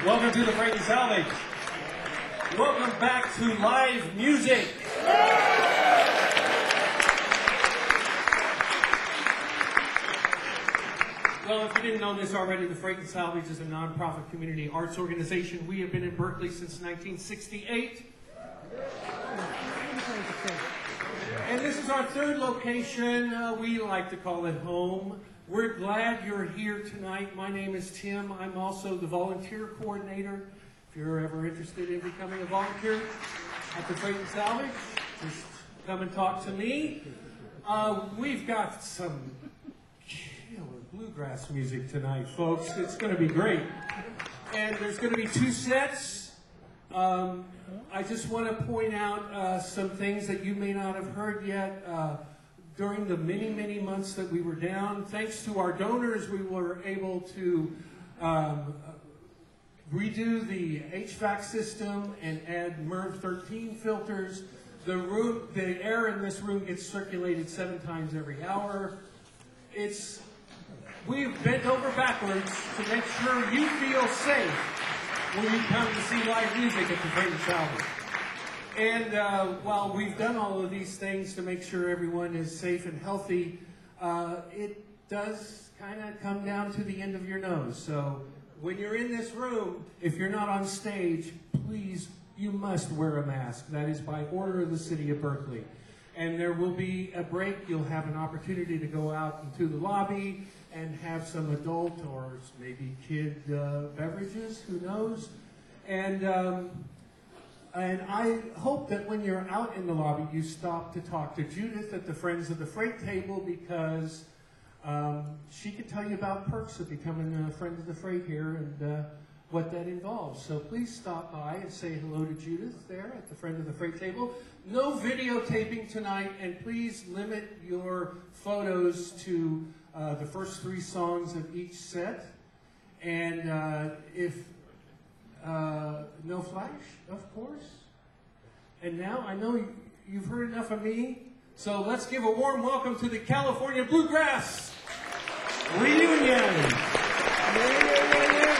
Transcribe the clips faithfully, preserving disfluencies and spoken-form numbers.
Welcome to the Franklin Salvage. Welcome back to live music. Well, if you didn't know this already, the Franklin Salvage is a nonprofit community arts organization. We have been in Berkeley since nineteen sixty-eight. And this is our third location. Uh, we like to call it home. We're glad you're here tonight. My name is Tim. I'm also the volunteer coordinator. If you're ever interested in becoming a volunteer at the Franklin Salvage, just come and talk to me. Uh, we've got some killer bluegrass music tonight, folks. It's going to be great. And there's going to be two sets. Um, I just want to point out uh, some things that you may not have heard yet. Uh, During the many, many months that we were down, thanks to our donors, we were able to um, redo the H V A C system and add MERV thirteen filters. The room, the air in this room gets circulated seven times every hour. It's, we've bent over backwards to make sure you feel safe when you come to see live music at the Franklin Salvage. And uh, while we've done all of these things to make sure everyone is safe and healthy, uh, it does kind of come down to the end of your nose. So when you're in this room, if you're not on stage, please, you must wear a mask. That is by order of the city of Berkeley. And there will be a break. You'll have an opportunity to go out into the lobby and have some adult or maybe kid uh, beverages, who knows. And... Um, And I hope that when you're out in the lobby, you stop to talk to Judith at the Friends of the Freight table, because um, she could tell you about perks of becoming a Friend of the Freight here and uh, what that involves. So please stop by and say hello to Judith there at the Friend of the Freight table. No videotaping tonight, and please limit your photos to uh, the first three songs of each set. And uh, if Uh, no flash, of course. And now I know you've heard enough of me, so let's give a warm welcome to the California Bluegrass Reunion. Yeah, yeah, yeah, yeah.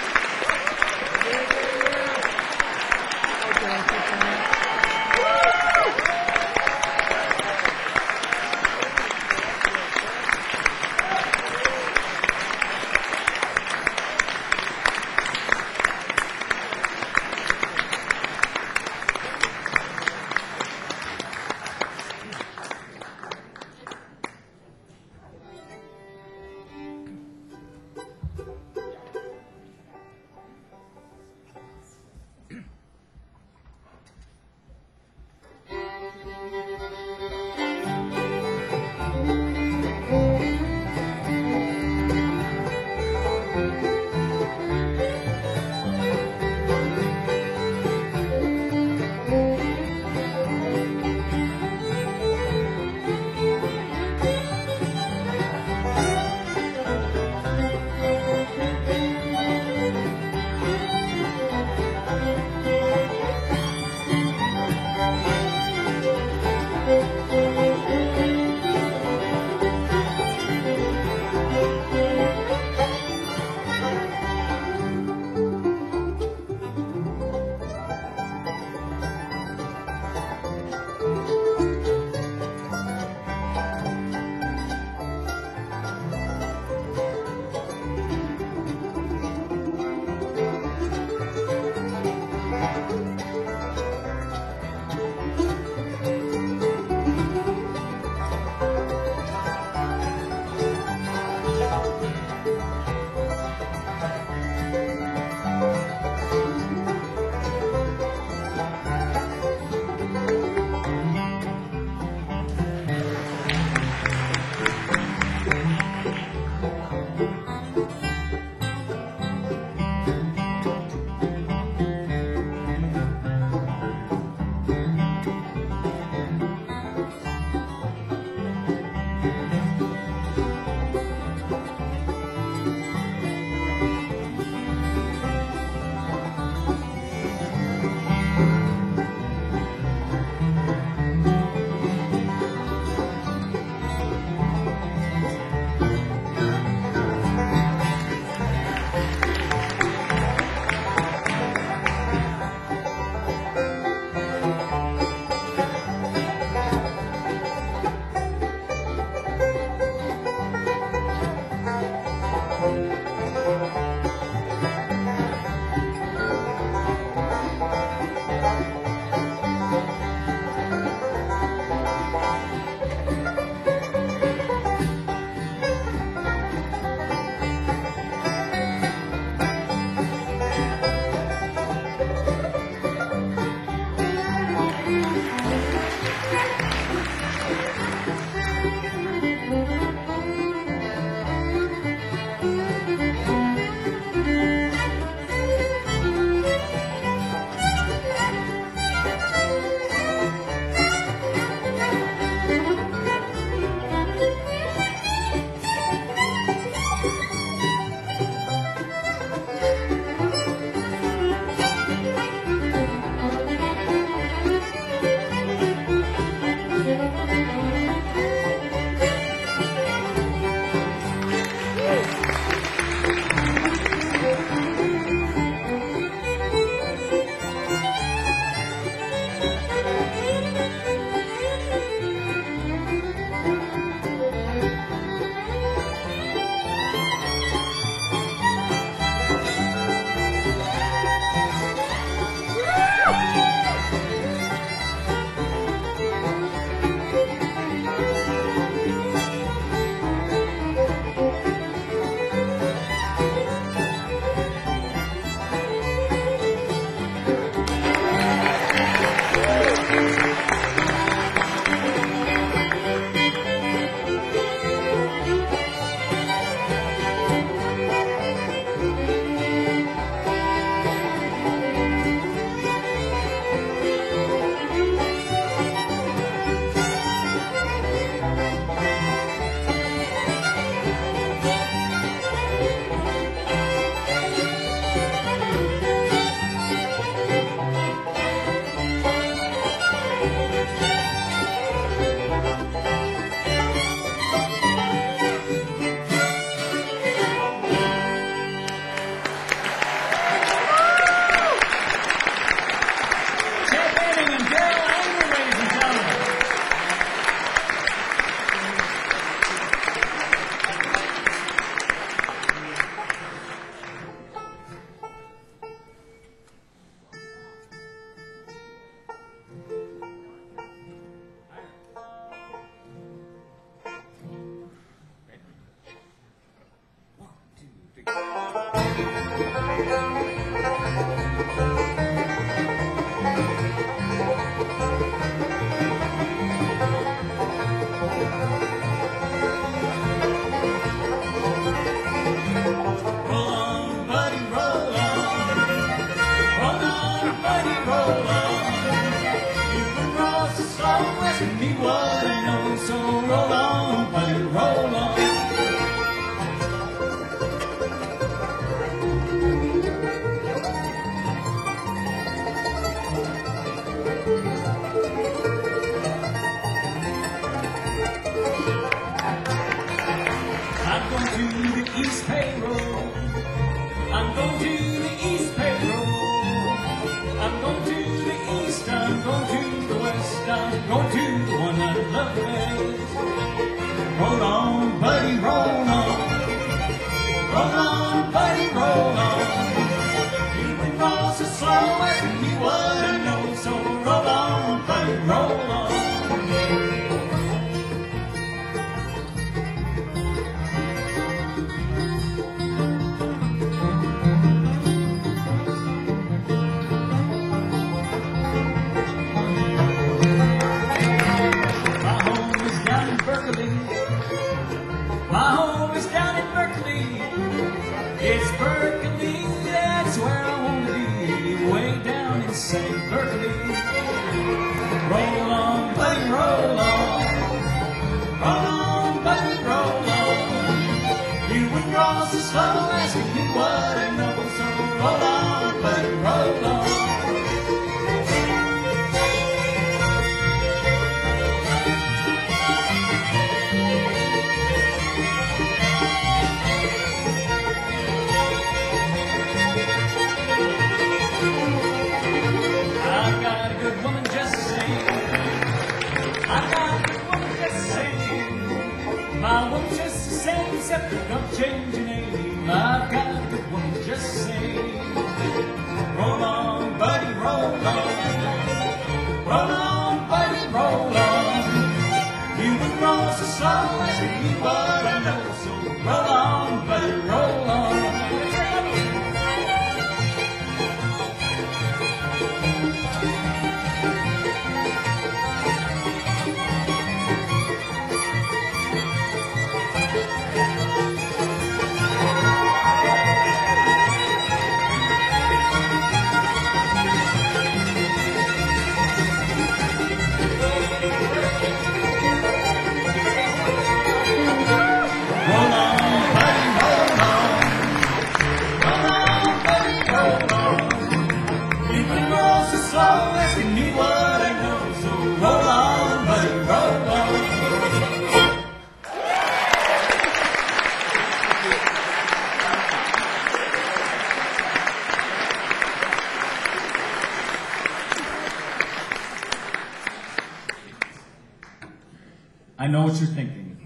I know what you're thinking.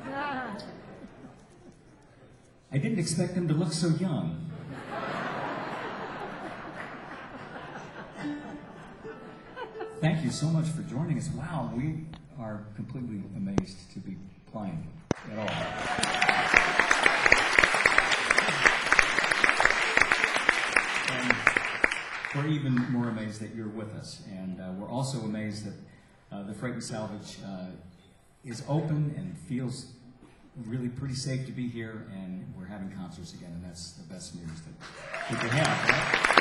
I didn't expect him to look so young. Thank you so much for joining us. Wow, we are completely amazed to be playing at all. And we're even more amazed that you're with us. And uh, we're also amazed that uh, the Freight and Salvage uh, is open and feels really pretty safe to be here, and we're having concerts again, and that's the best news that we could have, right?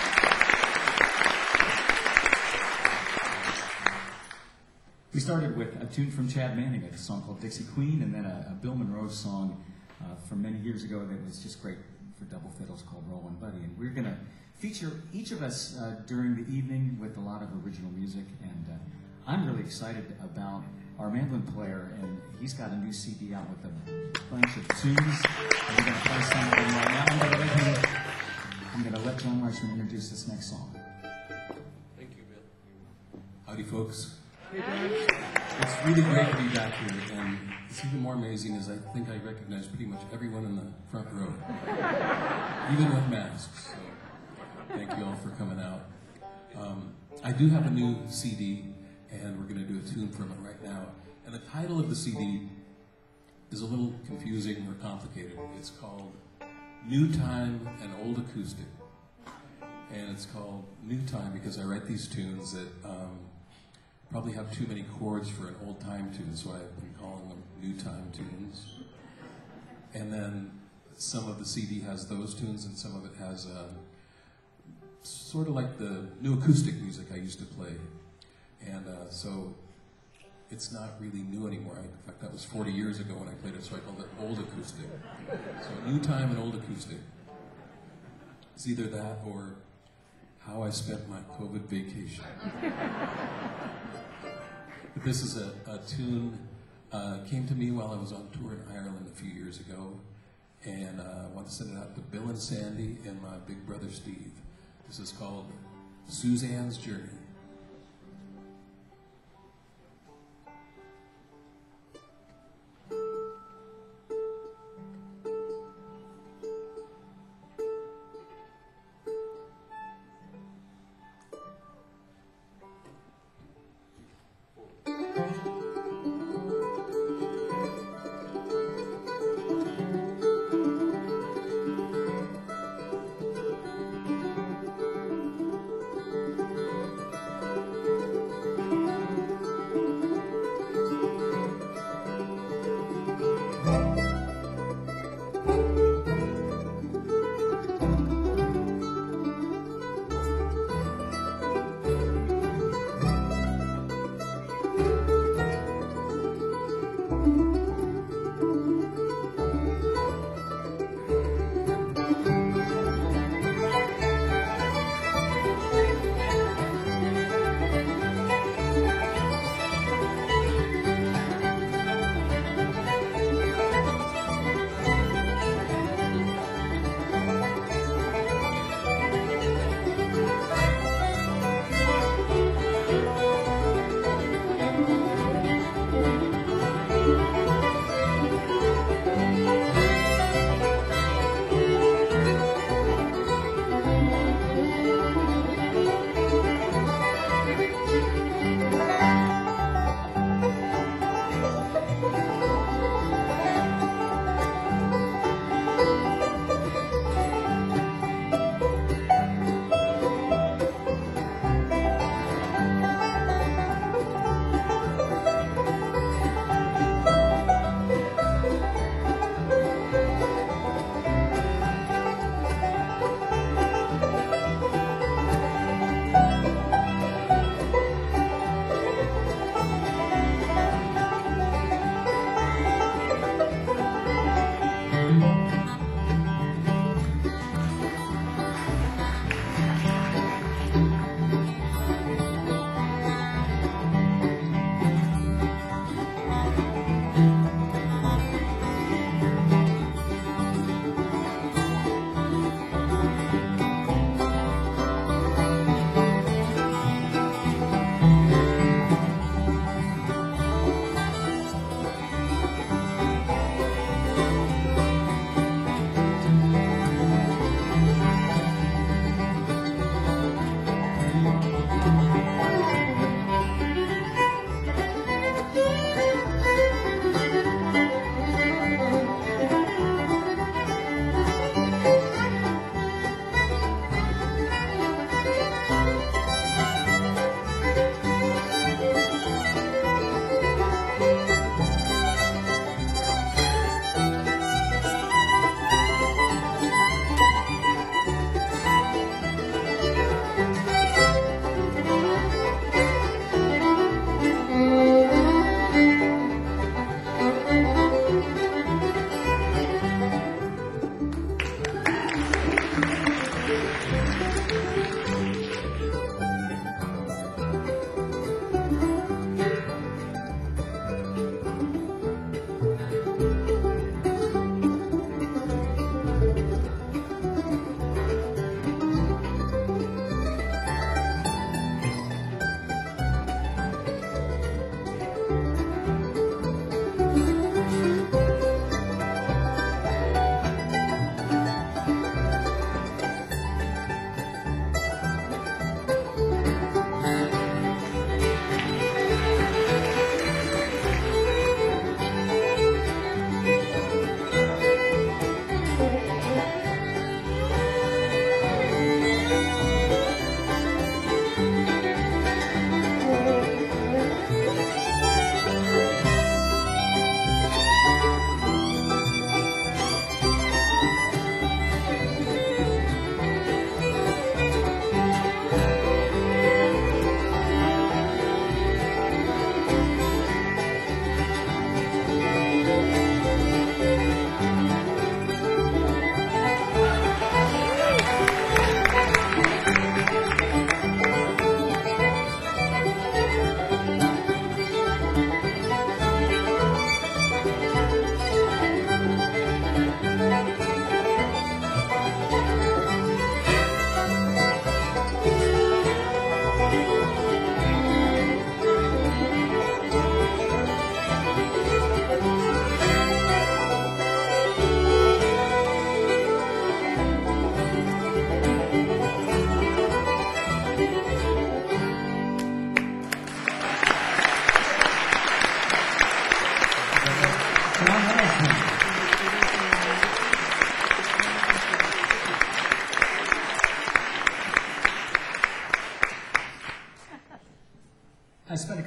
We started with a tune from Chad Manning, a song called Dixie Queen, and then a, a Bill Monroe song uh, from many years ago that was just great for double fiddles called Rollin' Buddy. And we're going to feature each of us uh, during the evening with a lot of original music, and uh, I'm really excited about our mandolin player, and he's got a new C D out with a bunch of tunes, and we're going to play some of them right now. I'm going to let him, I'm going to let John Marshman introduce this next song. Thank you, Bill. Howdy, folks. Hey, Dan. It's really great to be back here, and it's even more amazing as I think I recognize pretty much everyone in the front row, even with masks. So thank you all for coming out. Um, I do have a new C D, and we're going to do a tune from it right now. And the title of the C D is a little confusing or complicated. It's called New Time and Old Acoustic. And it's called New Time because I write these tunes that um, probably have too many chords for an old time tune, so I've been calling them New Time tunes. And then some of the C D has those tunes, and some of it has uh, sort of like the new acoustic music I used to play. And uh, so it's not really new anymore. I, in fact, that was forty years ago when I played it, so I called it Old Acoustic. So New Time and Old Acoustic. It's either that or How I Spent My COVID Vacation. But this is a, a tune, uh, came to me while I was on tour in Ireland a few years ago, and uh, I want to send it out to Bill and Sandy and my big brother Steve. This is called Suzanne's Journey.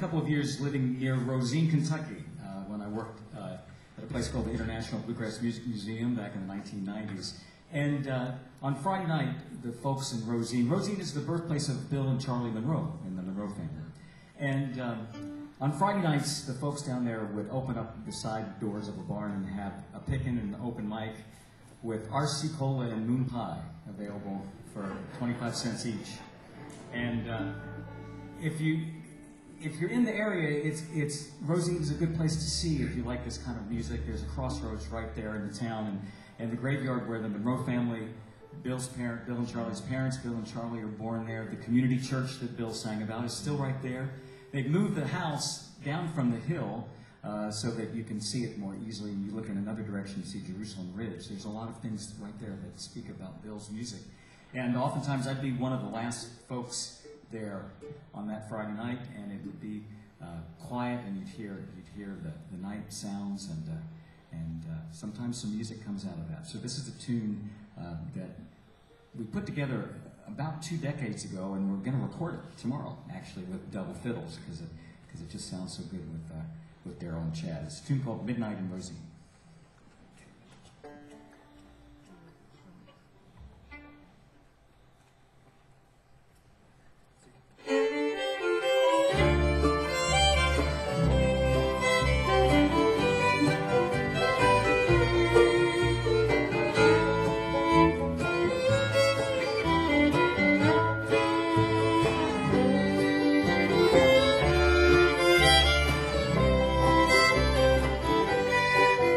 couple of years living near Rosine, Kentucky, uh, when I worked uh, at a place called the International Bluegrass Music Museum back in the nineteen nineties. And uh, on Friday night, the folks in Rosine, Rosine is the birthplace of Bill and Charlie Monroe in the Monroe family. And um, on Friday nights, the folks down there would open up the side doors of a barn and have a pickin' and an open mic with R C Cola and Moon Pie available for twenty-five cents each. And uh, if you if you're in the area, it's it's Rosine is a good place to see if you like this kind of music. There's a crossroads right there in the town, and, and the graveyard where the Monroe family, Bill's parent, Bill and Charlie's parents, Bill and Charlie are born there. The community church that Bill sang about is still right there. They've moved the house down from the hill uh, so that you can see it more easily. You look in another direction, you see Jerusalem Ridge. There's a lot of things right there that speak about Bill's music. And oftentimes I'd be one of the last folks there on that Friday night, and it would be uh, quiet, and you'd hear you'd hear the, the night sounds, and uh, and uh, sometimes some music comes out of that. So this is a tune uh, that we put together about two decades ago, and we're going to record it tomorrow, actually, with double fiddles, because it because it just sounds so good with uh, with Daryl and Chad. It's a tune called Midnight in Rosine. Thank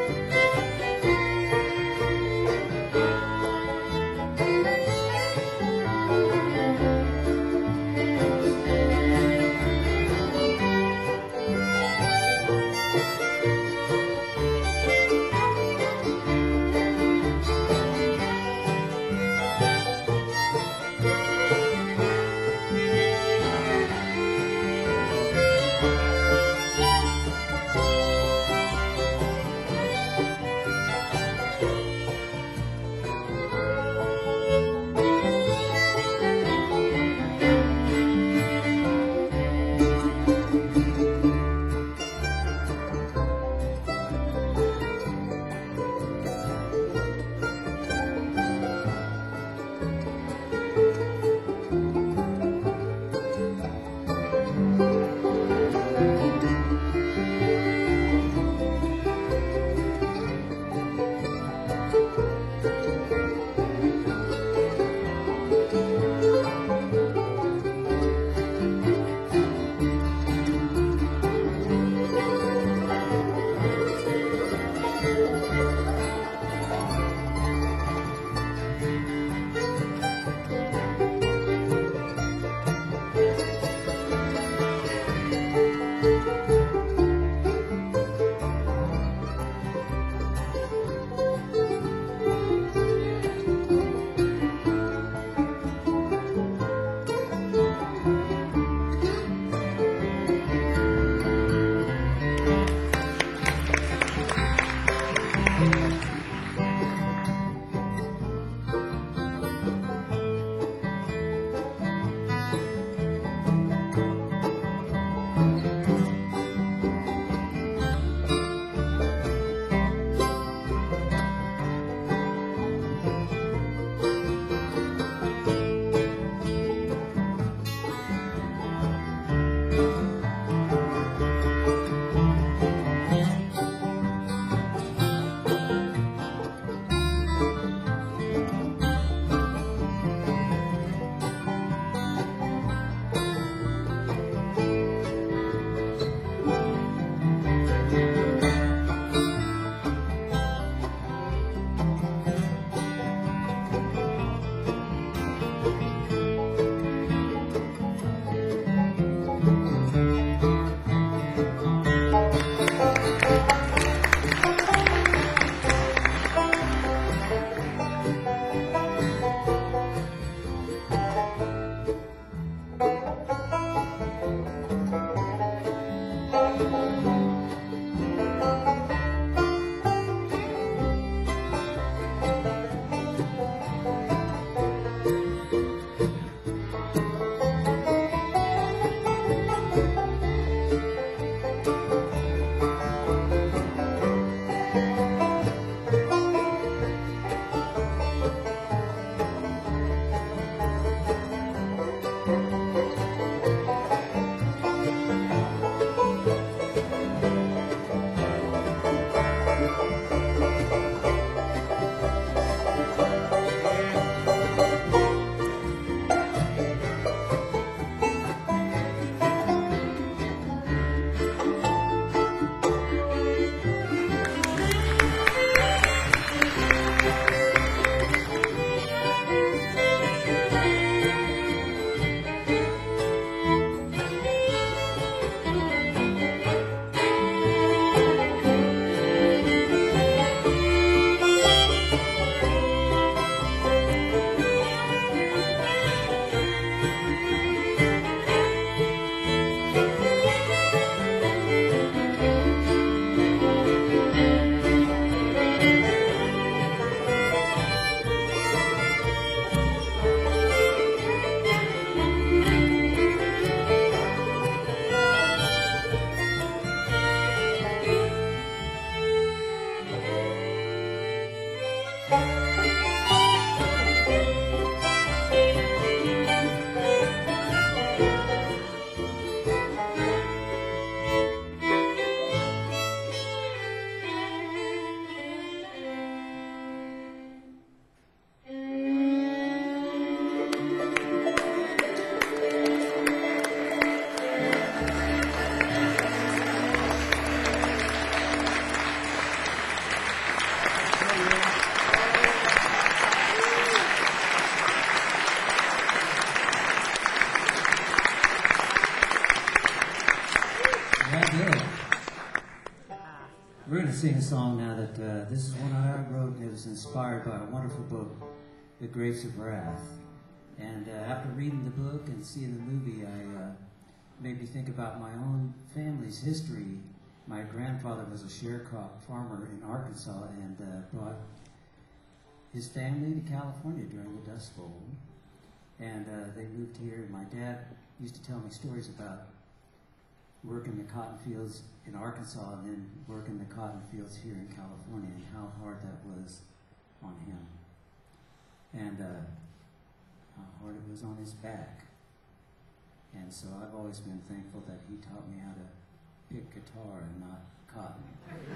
song now that uh, this is one I wrote. It was inspired by a wonderful book, The Grapes of Wrath. And uh, after reading the book and seeing the movie, I uh, made me think about my own family's history. My grandfather was a sharecrop farmer in Arkansas and uh, brought his family to California during the Dust Bowl. And uh, they moved here, and my dad used to tell me stories about working the cotton fields in Arkansas and then working the cotton fields here in California and how hard that was on him. And uh, how hard it was on his back. And so I've always been thankful that he taught me how to pick guitar and not cotton.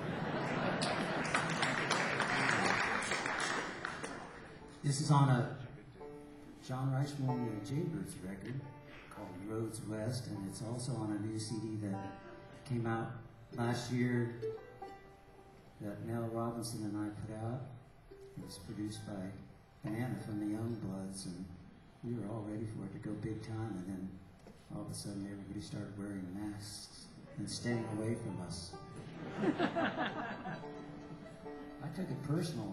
This is on a John Reichman and Jaybirds record called Roads West, and it's also on a new C D that came out last year that Mel Robinson and I put out. It was produced by Banana from the Youngbloods, and we were all ready for it to go big time, and then all of a sudden everybody started wearing masks and staying away from us. I took it personal.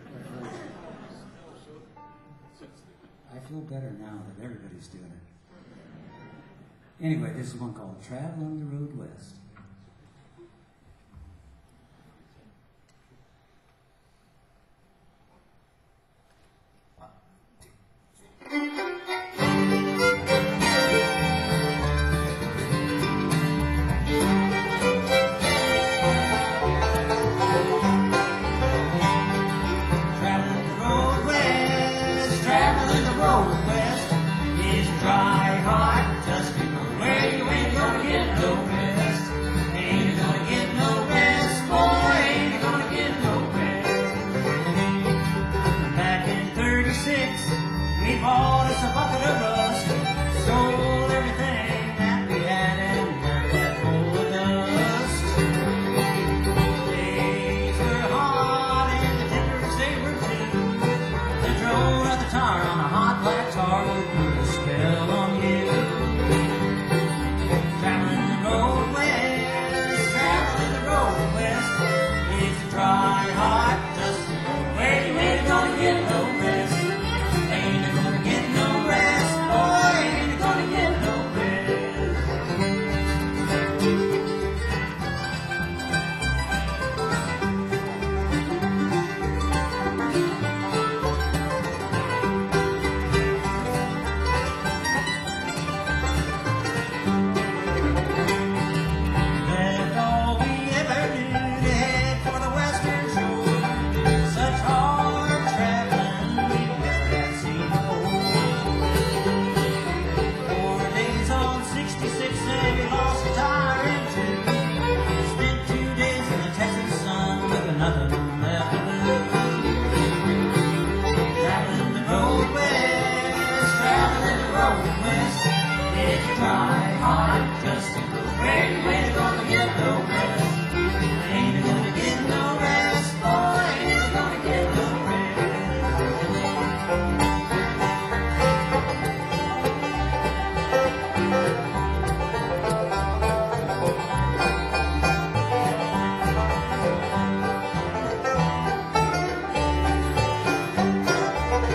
I feel better now that everybody's doing it. Anyway, this is one called Traveling the Road West.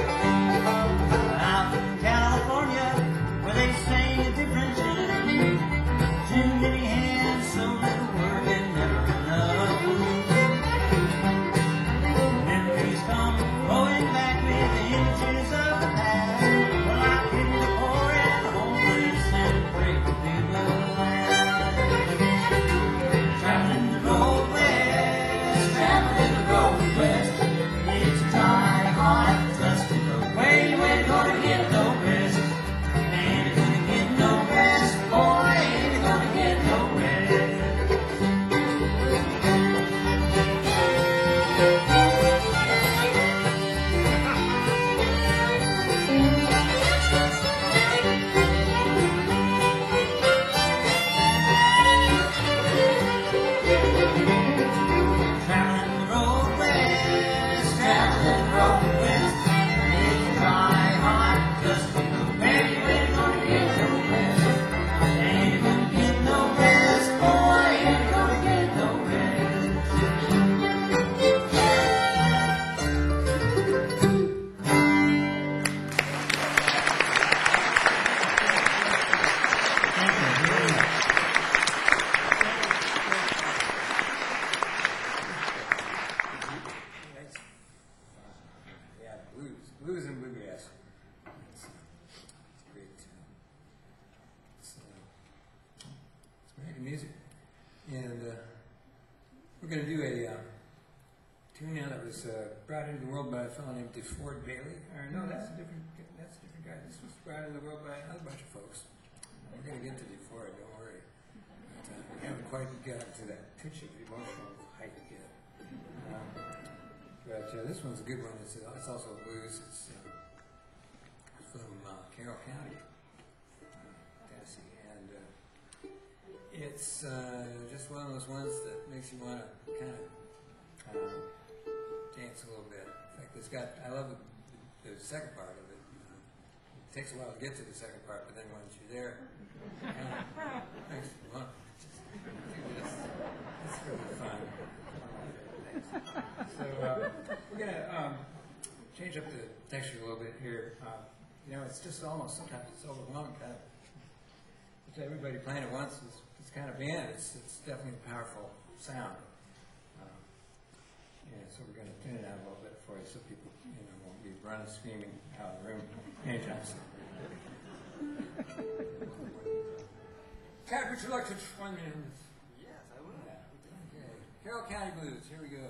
Out in California, where they sing a different tune, blues, blues and bluegrass. It's, uh, it's great. Uh, it's, uh, it's great music, and uh, we're going to do a uh, tune now that was uh, brought into the world by a fellow named DeFord Bailey. Or no, that's a different. That's a different guy. This was brought into the world by another bunch of folks. We're going to get to DeFord. Don't worry. But, uh, we haven't quite gotten to that pitch of emotional height yet. Um, but uh, this one's a good one. It's, uh, it's also a blues. It's uh, from uh, Carroll County, uh, Tennessee, and uh, it's uh, just one of those ones that makes you want to kind of uh, dance a little bit. In fact, it's got. I love the, the second part of it. Uh, it takes a while to get to the second part, but then once you're there, uh, makes you want to do this. It's really fun. So uh, we're gonna um, change up the texture a little bit here. Uh, you know, it's just almost sometimes it's overwhelming. Kind of, with everybody playing at once, it's, it's kind of band. It's it's definitely a powerful sound. Um, yeah, so we're gonna tune it out a little bit for you, so people you know won't be running screaming out of the room anytime soon. Cat, would you like to join me in this? Yes, I will. Okay. Carroll County Blues, here we go.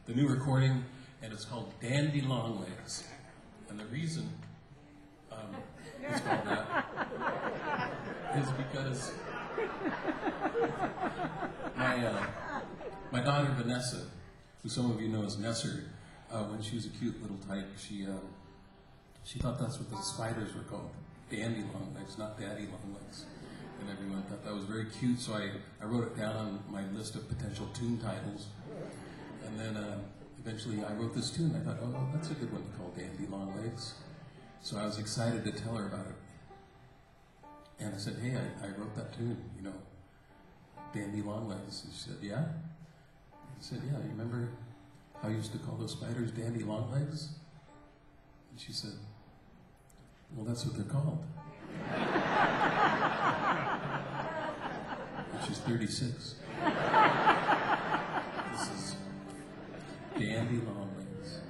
the new recording, and it's called Dandy Longlegs. And the reason um, it's called that is because my uh, my daughter Vanessa, who some of you know as Nesser, uh, when she was a cute little tyke, she um, she thought that's what the spiders were called, dandy longlegs, not daddy longlegs. And everyone thought that was very cute, so I, I wrote it down on my list of potential tune titles. And then uh, eventually I wrote this tune. I thought, oh, well, that's a good one to call Dandy Longlegs. So I was excited to tell her about it. And I said, hey, I, I wrote that tune, you know, Dandy Longlegs. And she said, yeah? I said, yeah, you remember how you used to call those spiders Dandy Longlegs? And she said, well, that's what they're called. And she's thirty-six. This is Dandy Longlegs.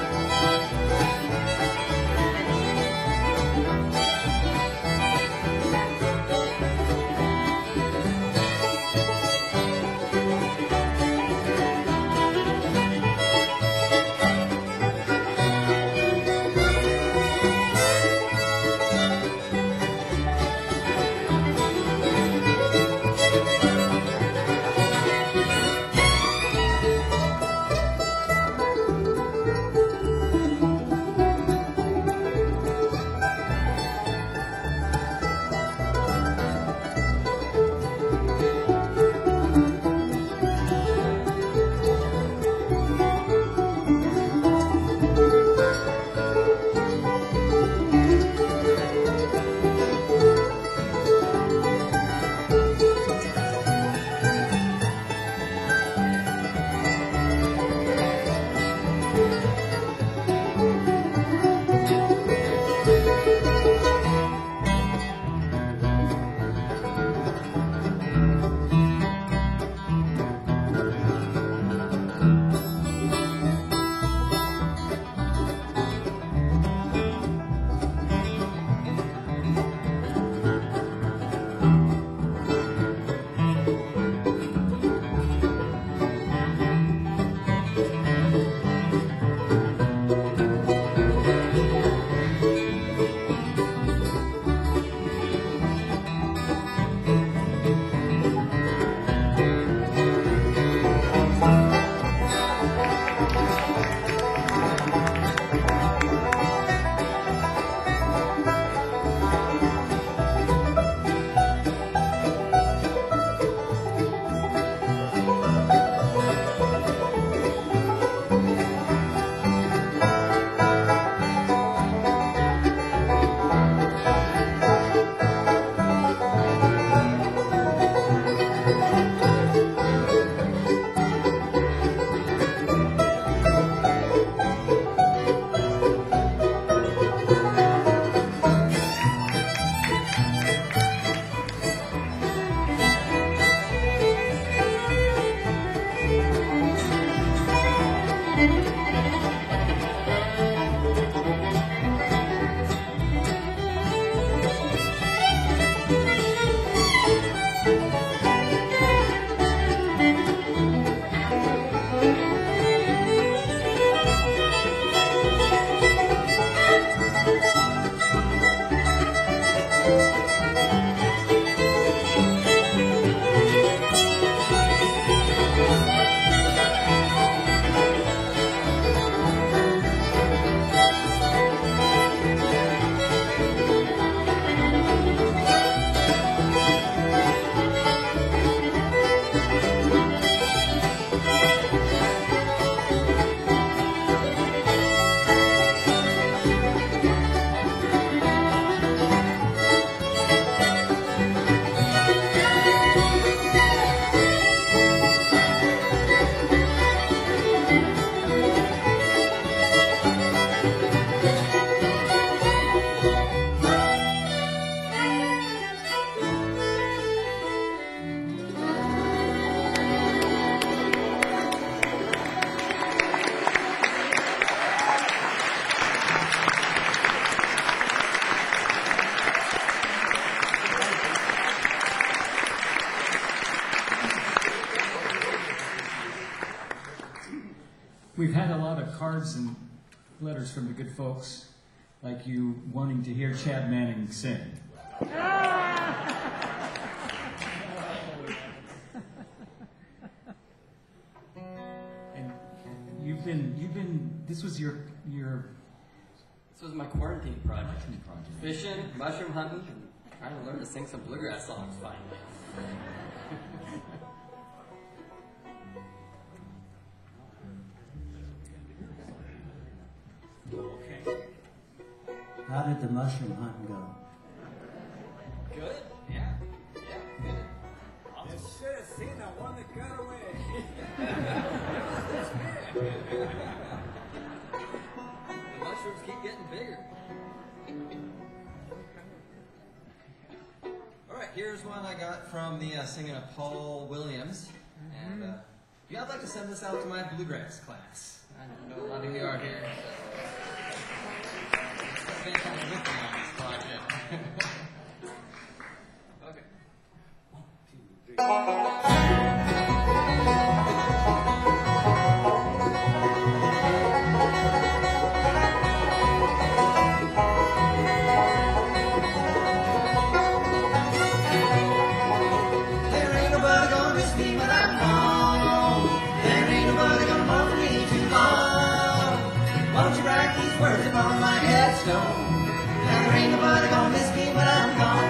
Thank We've had a lot of cards and letters from the good folks, like you wanting to hear Chad Manning sing. And you've been, you've been, this was your, your This was my quarantine project. acting project. Fishing, mushroom hunting, and trying to learn to sing some bluegrass songs finally. How did the mushroom hunting go? Good? Yeah. Yeah, good. You should have seen the one that got away. The mushrooms keep getting bigger. Alright, here's one I got from the uh, singing of Paul Williams. And uh, yeah, I'd like to send this out to my bluegrass class. I know a lot of you are here. So spend time with me on this project. Okay. One, two, three. There ain't nobody gonna miss me when I'm gone. There ain't nobody gonna hold me too long. Won't you write these words upon my headstone? There ain't nobody gonna miss me when I'm gone.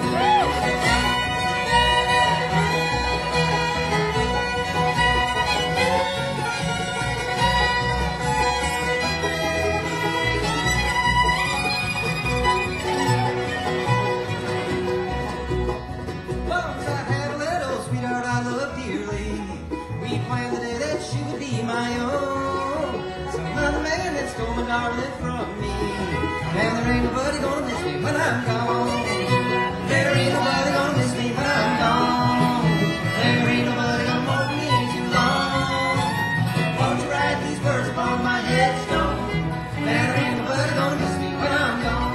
Once I had a little sweetheart I loved dearly. We planned the day that she would be my own. Some other man that stole my darling from me. And there ain't nobody gonna miss me when I'm gone. There ain't nobody gonna miss me when I'm gone. There ain't nobody gonna hold me too long. Won't you write these words upon my headstone? There ain't nobody gonna miss me when I'm gone.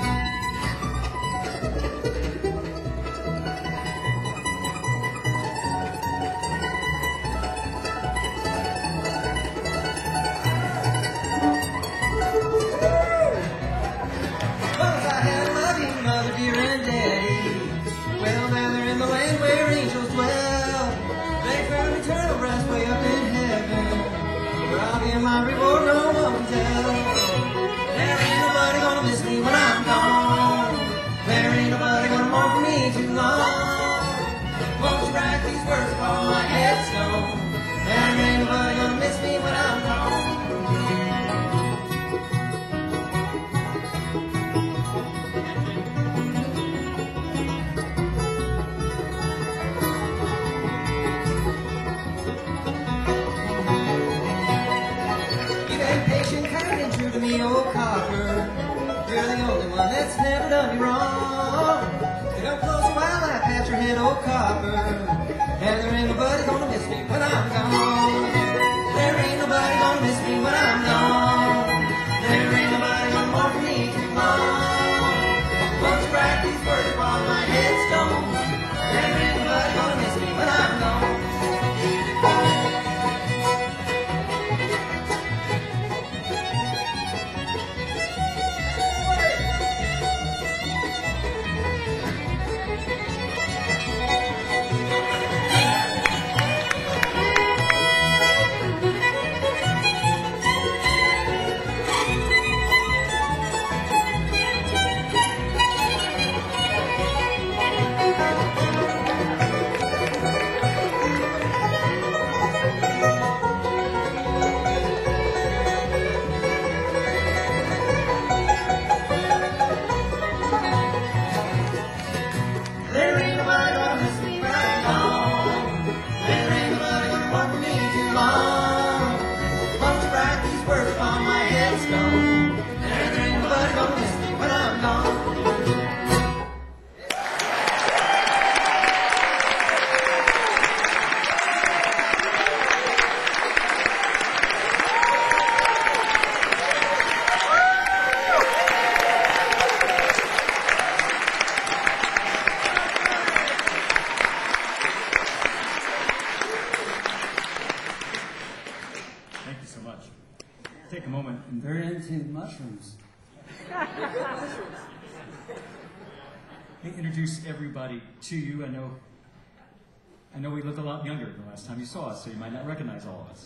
Once I had a loving mother, dear and daddy. Well, now they're in the land where angels dwell. They found eternal rest way up in heaven. Where I'll be in my reward, no one can tell. There ain't nobody gonna miss me when I'm gone. There ain't nobody gonna mourn for me too long. Won't you write these words upon my headstone? There ain't nobody gonna miss me when I'm gone. You've been patient, kind, and true to me, old copper. You're the only one that's never done me wrong. You come close a while, I pat your head, old copper. And there ain't nobody gonna miss me when I'm gone. There ain't nobody gonna miss me when I'm gone. There ain't nobody gonna mourn for me too long. Won't you write these words upon my headstone? There ain't nobody gonna miss me when I'm gone. And they're into mushrooms. Let me introduce everybody to you. I know, I know we look a lot younger than the last time you saw us, so you might not recognize all of us.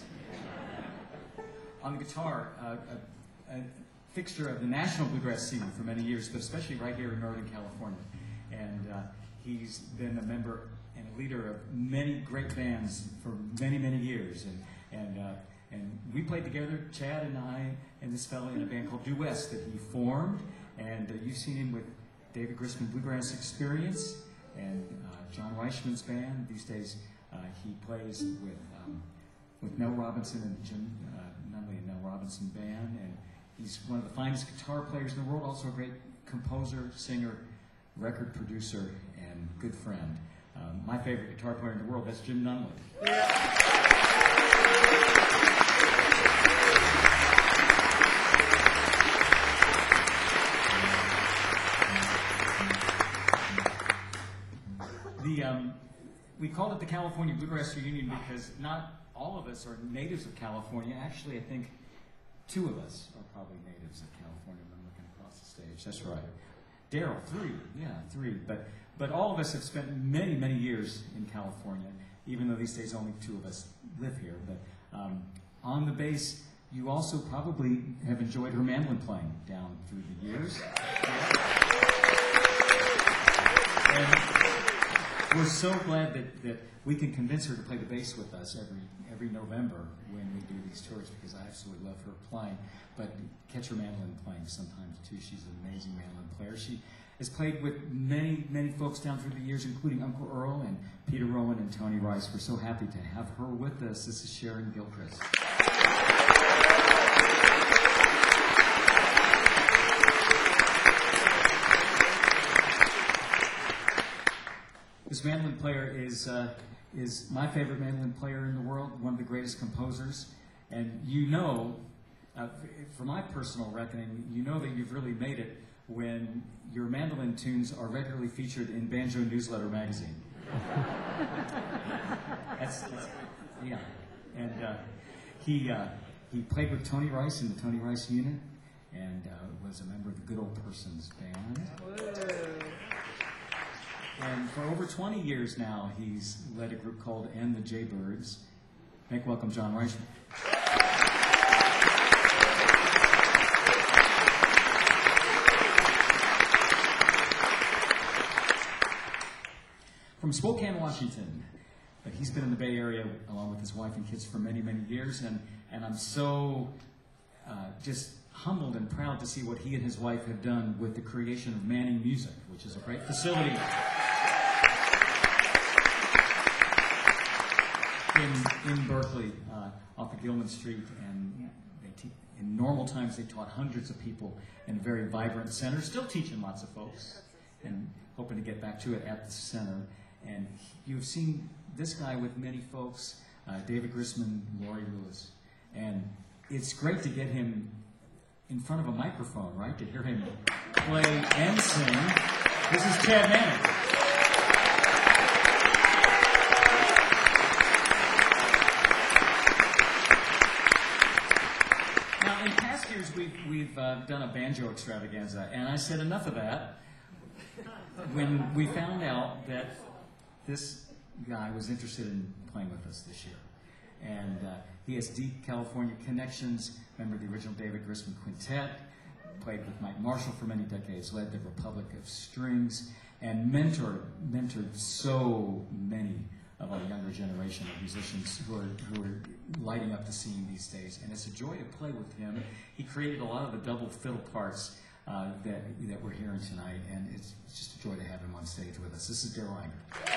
On the guitar, uh, a, a fixture of the national bluegrass scene for many years, but especially right here in Northern California. And uh, he's been a member and a leader of many great bands for many, many years. And and uh, and we played together, Chad and I, and this fellow in a band called Due West that he formed. And uh, you've seen him with David Grisman Bluegrass Experience and uh, John Reichman's band. These days, uh, he plays with um, with Mel Robinson and Jim uh, Nunley and Mel Robinson band. And he's one of the finest guitar players in the world. Also a great composer, singer, record producer, and good friend. Um, my favorite guitar player in the world, that's Jim Nunley. Yeah. The, um, we called it the California Bluegrass Reunion because not all of us are natives of California. Actually, I think two of us are probably natives of California when I'm looking across the stage. That's right. Daryl, three. Yeah, three. But but all of us have spent many, many years in California, even though these days only two of us live here. But um, on the bass, you also probably have enjoyed her mandolin playing down through the years. And we're so glad that, that we can convince her to play the bass with us every every November when we do these tours, because I absolutely love her playing. But catch her mandolin playing sometimes too. She's an amazing mandolin player. She has played with many, many folks down through the years, including Uncle Earl and Peter Rowan and Tony Rice. We're so happy to have her with us. This is Sharon Gilchrist. This mandolin player is uh, is my favorite mandolin player in the world, one of the greatest composers. And you know, uh, for my personal reckoning, you know that you've really made it when your mandolin tunes are regularly featured in Banjo Newsletter magazine. that's, that's, yeah. And uh, he uh, he played with Tony Rice in the Tony Rice Unit, and uh, was a member of the Good Old Persons band. Whoa. And for over twenty years now, he's led a group called And the Jaybirds. Make welcome John Reichman. From Spokane, Washington. But he's been in the Bay Area along with his wife and kids for many, many years. And, and I'm so uh, just humbled and proud to see what he and his wife have done with the creation of Manning Music, which is a great facility in, in Berkeley, uh, off of Gilman Street. And they te- in normal times, they taught hundreds of people in a very vibrant center, still teaching lots of folks, and hoping to get back to it at the center. And you've seen this guy with many folks, uh, David Grisman, Laurie Lewis. And it's great to get him in front of a microphone, right? To hear him play and sing. This is Chad Manning. Now, in past years, we've, we've uh, done a banjo extravaganza, and I said enough of that when we found out that this guy was interested in playing with us this year. And uh, he has deep California connections, member of the original David Grisman Quintet, played with Mike Marshall for many decades, led the Republic of Strings, and mentored, mentored so many of our younger generation of musicians who are, who are lighting up the scene these days. And it's a joy to play with him. He created a lot of the double fiddle parts uh, that, that we're hearing tonight, and it's, it's just a joy to have him on stage with us. This is Darrell Anger.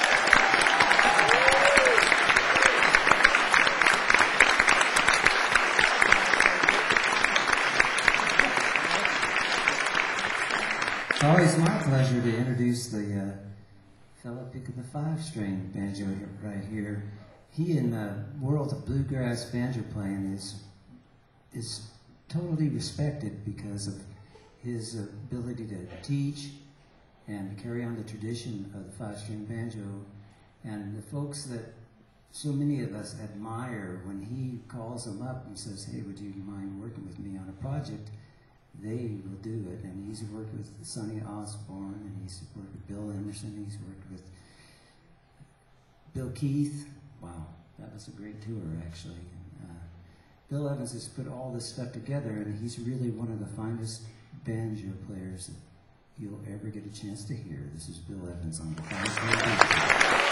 It's always my pleasure to introduce the uh, fellow picking the five-string banjo right here. He in the world of bluegrass banjo playing is is totally respected because of his ability to teach and carry on the tradition of the five-string banjo. And the folks that so many of us admire when he calls them up and says, hey, would you mind working with me on a project? They will do it. And he's worked with Sonny Osborne, and he's worked with Bill Emerson, he's worked with Bill Keith. Wow, that was a great tour, actually. And, uh, Bill Evans has put all this stuff together, and he's really one of the finest banjo players that you'll ever get a chance to hear. This is Bill Evans on the finest banjo.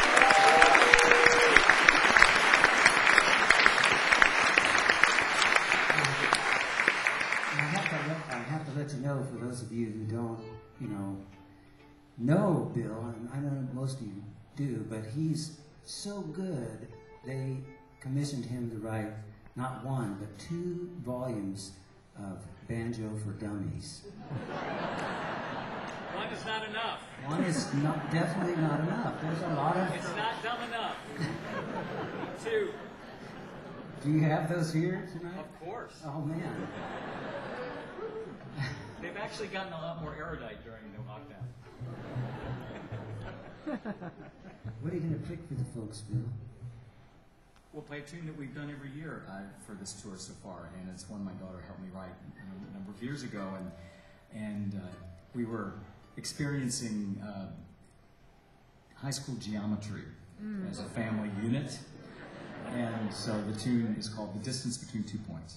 I have to let, I have to let you know, for those of you who don't, you know, know Bill, and I know most of you do, but he's so good, they commissioned him to write not one, but two volumes of Banjo for Dummies. One is not enough. One is not, definitely not enough. There's a lot of... It's not dumb enough. Two. Do you have those here tonight? Of course. Oh, man. They've actually gotten a lot more erudite during the lockdown. What are you going to pick for the folks, Bill? We'll play a tune that we've done every year uh, for this tour so far, and it's one my daughter helped me write a number of years ago, and and uh, we were experiencing uh, high school geometry mm. as a family unit, and so the tune is called "The Distance Between Two Points."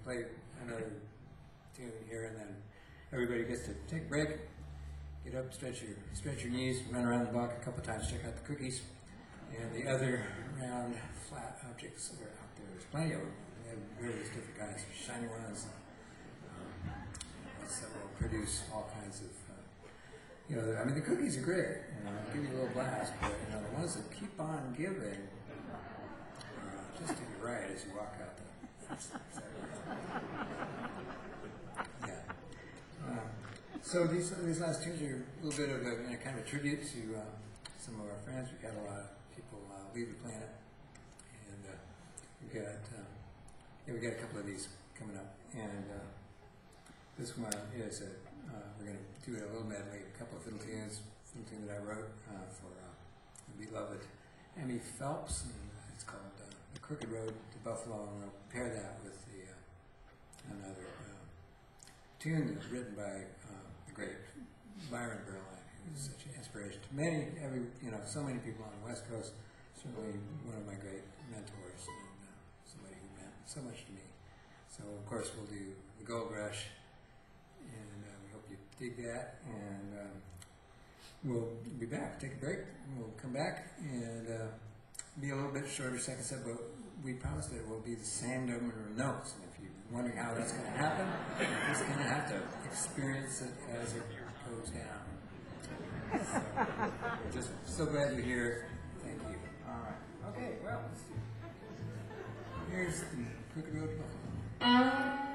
play another tune here, and then everybody gets to take a break, get up, stretch your stretch your knees, run around the block a couple times, check out the cookies, and the other round flat objects that are out there. There's plenty of them. We have various different kinds, shiny ones, um, ones that will produce all kinds of. Uh, you know, I mean, the cookies are great. You know, give you a little blast, but you know, the ones that keep on giving, uh, just to your right as you walk out the. Yeah. Uh, so these these last tunes are a little bit of a you know, kind of a tribute to uh, some of our friends. We've had a lot of people uh, leave the planet, and uh, we've got um, yeah, we got a couple of these coming up, and uh, this one is a uh, we're going to do a little medley, a couple of fiddle tunes, fiddle tune that I wrote uh, for uh, the beloved Emmy Phelps, and it's called uh, "The Crooked Road to Buffalo," and I'll pair that with the uh, another uh, tune that's written by uh, the great Byron Berline, who's such an inspiration to many, every you know, so many people on the West Coast. Certainly one of my great mentors, and uh, somebody who meant so much to me. So of course we'll do the Gold Rush, and uh, we hope you dig that. And um, we'll be back. Take a break. And we'll come back and uh, be a little bit shorter second set, but we promise that it will be the same number of notes. And if you're wondering how that's going to happen, you're just going to have to experience it as it goes down. So, we're just so glad you're here. Thank you. All right. Okay, well, let's see. Here's the Crooked Road to Buffalo.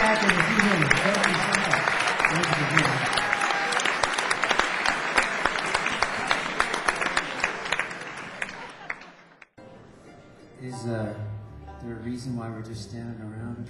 back in a few minutes. Thank you so much. Thank you for being here. Is uh, there a reason why we're just standing around?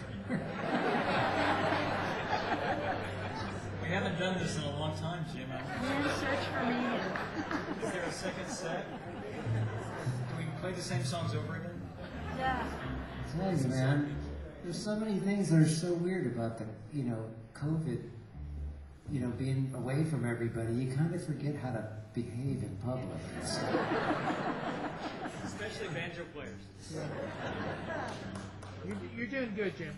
We haven't done this in a long time, Jim. Man, search for meaning. Is there a second set? Do we play the same songs over again? Yeah. I tell you, man, there's so many things that are so weird about the, you know, COVID, you know, being away from everybody. You kind of forget how to behave in public. So, Especially banjo players. You're, you're doing good, Jim.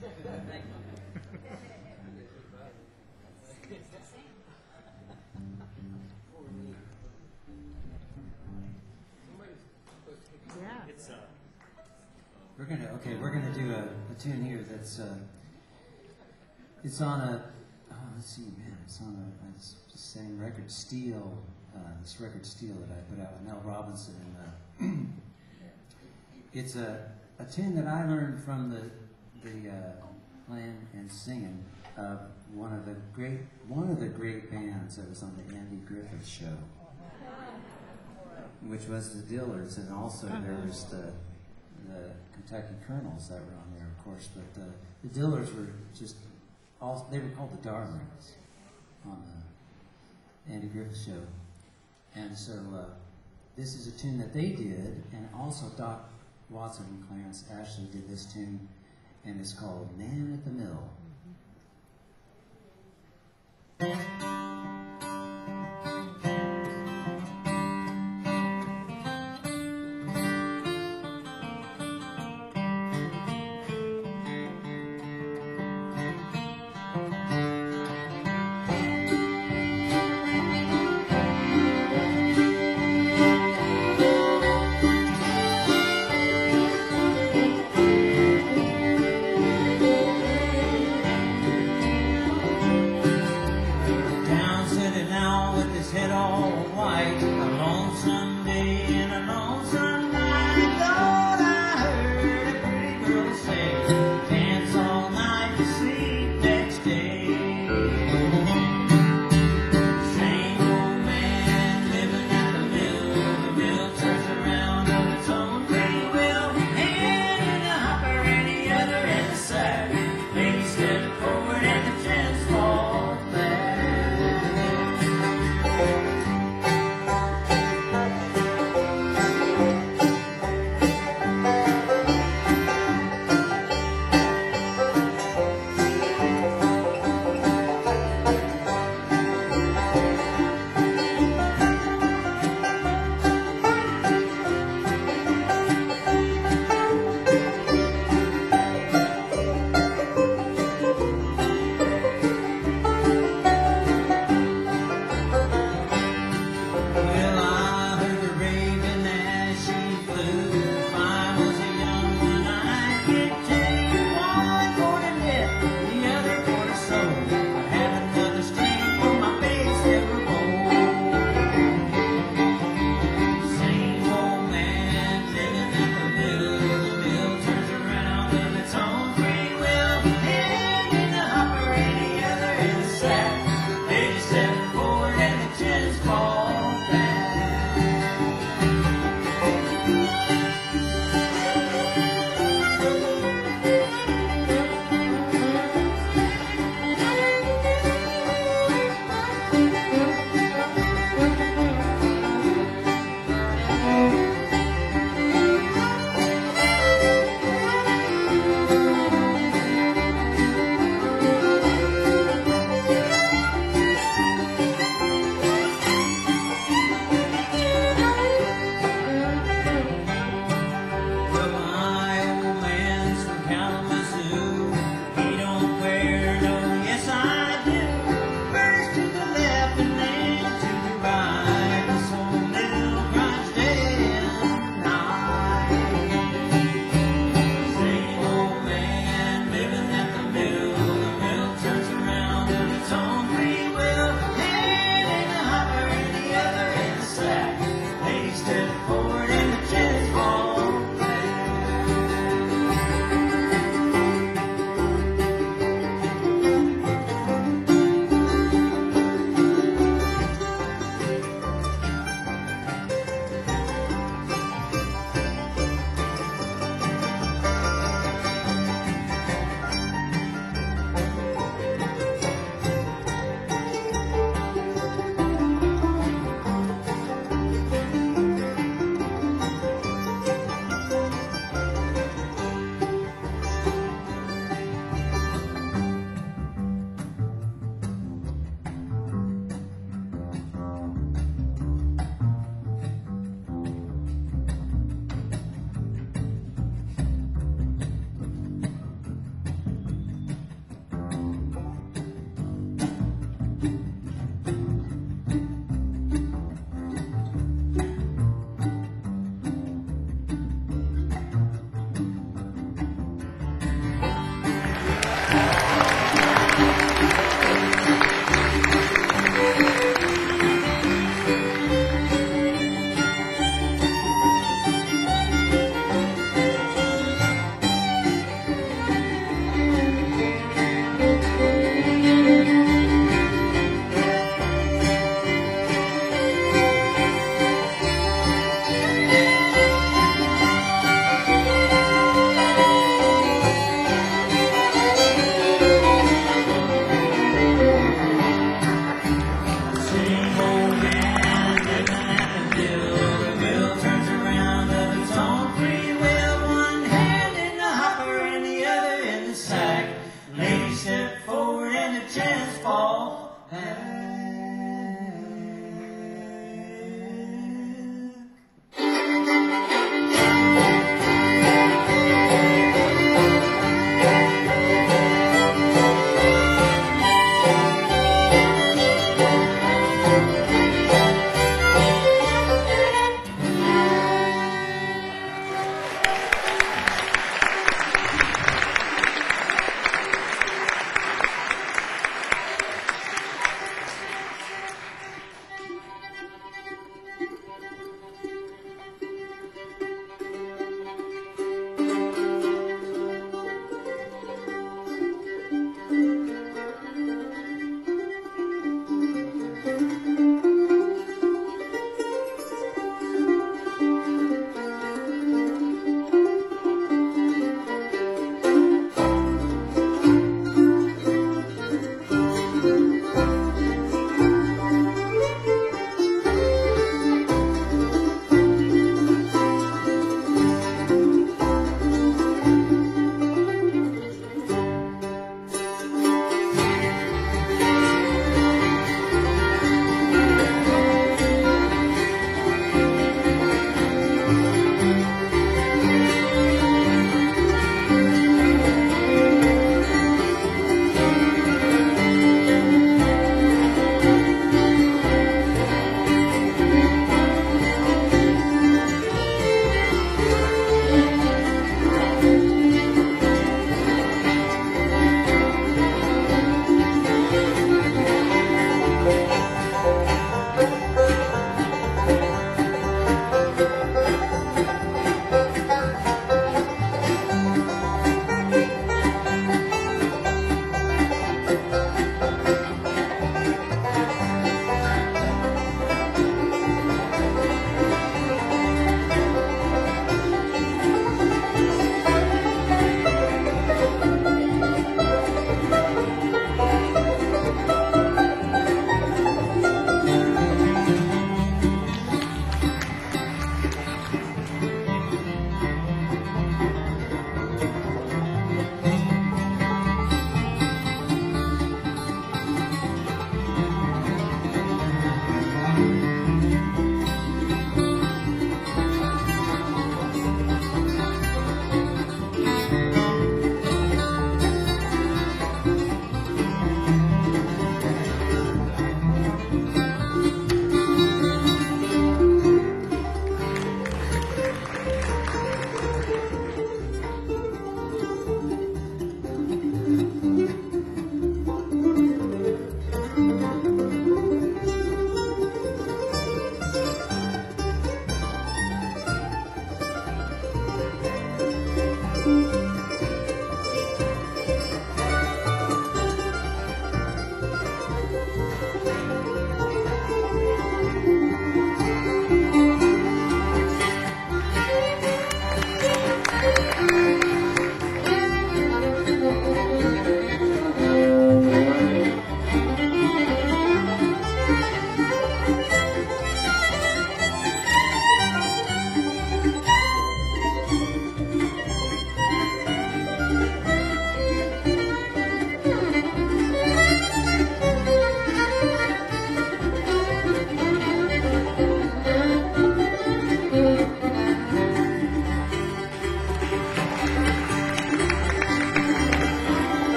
Yeah. It's uh, we're gonna okay. We're gonna do a, a tune here that's uh, it's on a oh let's see man it's on a it's the same record Steel uh, this record Steel that I put out with Nell Robinson and uh, it's a a tune that I learned from the the uh, playing and singing of one of the great one of the great bands that was on the Andy Griffith Show, which was the Dillards, and also there was the the Kentucky Colonels that were on there, of course. But the, the Dillards were just all they were called the Darlings on the Andy Griffith Show, and so uh, this is a tune that they did, and also Doc Watson and Clarence Ashley did this tune, and it's called "Man at the Mill."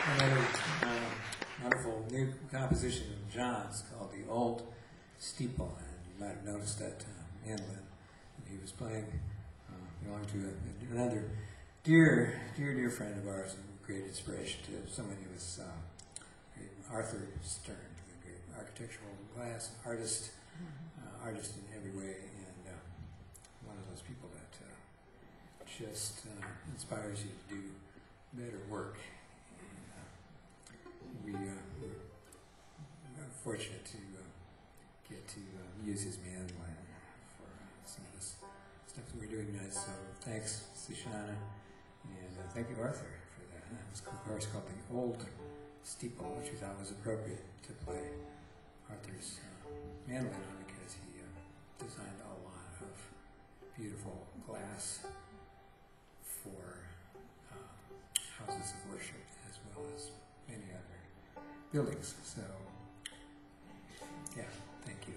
another uh, wonderful new composition of John's called The Old Steeple, and you might have noticed that uh, mandolin he was playing uh, belonged to a, another dear, dear, dear friend of ours, and great inspiration to someone who was uh, Arthur Stern, a great architectural glass artist, uh, artist in every way, and uh, one of those people that uh, just uh, inspires you to do better work. And, uh, we, uh, we're fortunate to uh, get to uh, use his mandolin for uh, some of this stuff that we're doing tonight. So thanks, Sushana, and uh, thank you, Arthur, for that. And it was, of course, called The Old Steeple, which we thought was appropriate to play Arthur's uh, mandolin on because he uh, designed a lot of beautiful glass for uh, houses of worship as well as many other buildings. So, yeah, thank you.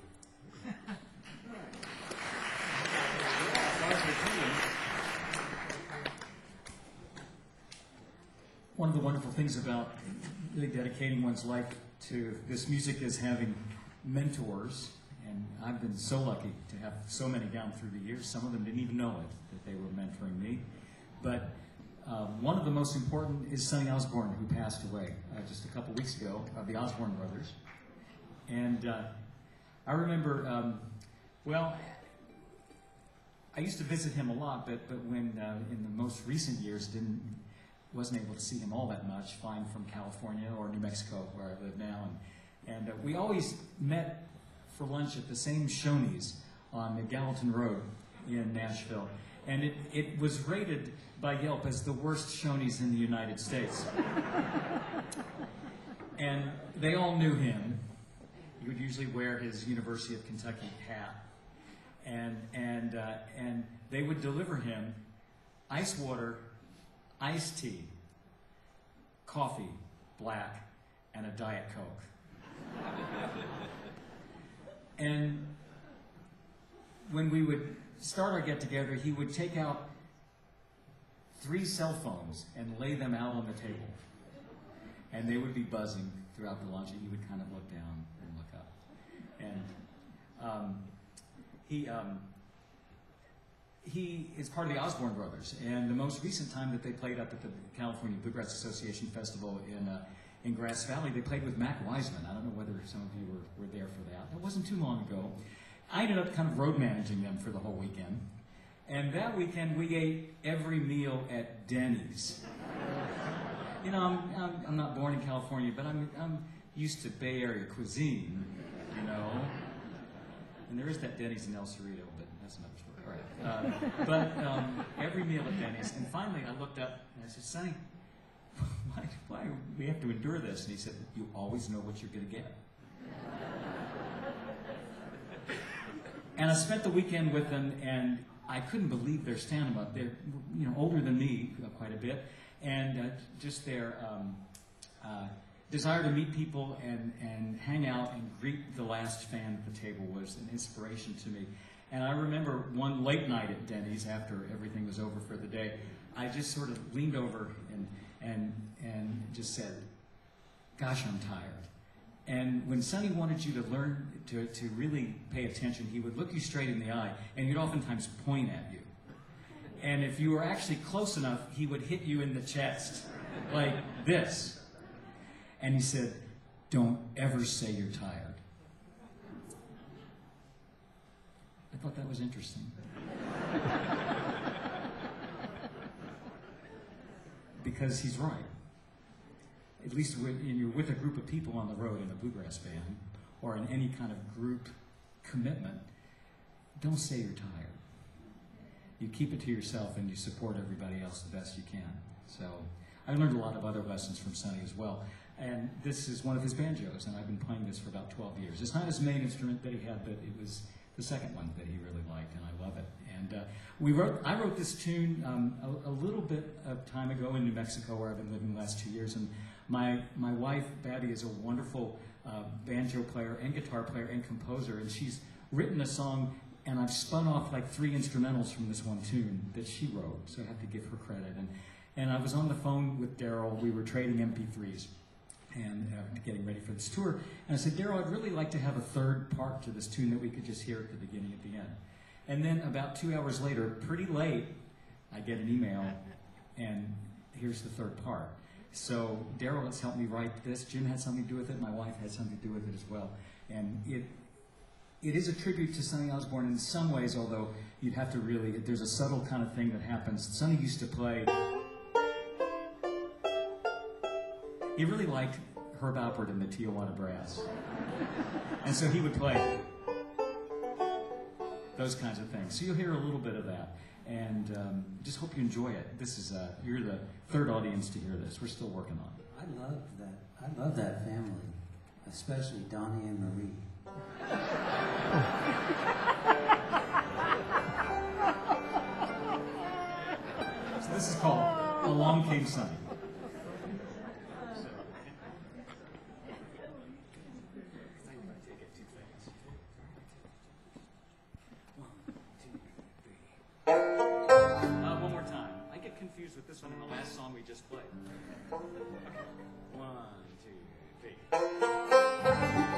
One of the wonderful things about really dedicating one's life to this music is having mentors, and I've been so lucky to have so many down through the years. Some of them didn't even know it, that they were mentoring me. But uh, one of the most important is Sonny Osborne, who passed away uh, just a couple weeks ago, of the Osborne Brothers. And uh, I remember, um, well, I used to visit him a lot, but, but when uh, in the most recent years didn't wasn't able to see him all that much, flying from California or New Mexico, where I live now. And, and uh, we always met for lunch at the same Shoney's on the Gallatin Road in Nashville. And it, it was rated by Yelp as the worst Shoney's in the United States. And they all knew him. He would usually wear his University of Kentucky hat. And, and, uh, and they would deliver him ice water, iced tea, coffee, black, and a Diet Coke. And when we would start our get-together, he would take out three cell phones and lay them out on the table. And they would be buzzing throughout the lunch, and he would kind of look down and look up. And um, he... Um, He is part of the Osborne Brothers, and the most recent time that they played up at the California Bluegrass Association Festival in uh, in Grass Valley, they played with Mac Wiseman. I don't know whether some of you were, were there for that. It wasn't too long ago. I ended up kind of road managing them for the whole weekend, and that weekend we ate every meal at Denny's. You know, I'm, I'm, I'm not born in California, but I'm, I'm used to Bay Area cuisine, you know. And there is that Denny's in El Cerrito, but that's another story. All right. Uh, but um, every meal at Denny's. And finally, I looked up and I said, Sonny, why, why do we have to endure this? And he said, you always know what you're going to get. And I spent the weekend with them, and I couldn't believe their stand-up. They're, you know, older than me uh, quite a bit, and uh, just their um, uh, desire to meet people and, and hang out and greet the last fan at the table was an inspiration to me. And I remember one late night at Denny's after everything was over for the day, I just sort of leaned over and and and just said, gosh, I'm tired. And when Sonny wanted you to learn to, to really pay attention, he would look you straight in the eye, and he'd oftentimes point at you. And if you were actually close enough, he would hit you in the chest, like this. And he said, don't ever say you're tired. I thought that was interesting. Because he's right. At least when you're with a group of people on the road in a bluegrass band or in any kind of group commitment, don't say you're tired. You keep it to yourself and you support everybody else the best you can. So I learned a lot of other lessons from Sonny as well. And this is one of his banjos, and I've been playing this for about twelve years. It's not his main instrument that he had, but it was the second one that he really liked, and I love it. And uh, we wrote, I wrote this tune um, a, a little bit of time ago in New Mexico, where I've been living the last two years. And my my wife, Babby, is a wonderful uh, banjo player and guitar player and composer, and she's written a song, and I've spun off like three instrumentals from this one tune that she wrote, so I have to give her credit. And And I was on the phone with Daryl. We were trading M P threes and uh, getting ready for this tour. And I said, Daryl, I'd really like to have a third part to this tune that we could just hear at the beginning, at the end. And then about two hours later, pretty late, I get an email, and here's the third part. So Daryl has helped me write this. Jim had something to do with it. My wife had something to do with it as well. And it it is a tribute to Sonny Osborne in some ways, although you'd have to really, there's a subtle kind of thing that happens. Sonny used to play, he really liked Herb Alpert and the Tijuana Brass. And so he would play those kinds of things. So you'll hear a little bit of that. And um, just hope you enjoy it. This is, uh, you're the third audience to hear this. We're still working on it. I love that. I love that family, especially Donnie and Marie. So this is called Along Came Sonny. Uh, one more time. I get confused with this one and the last song we just played. Okay. One, two, three.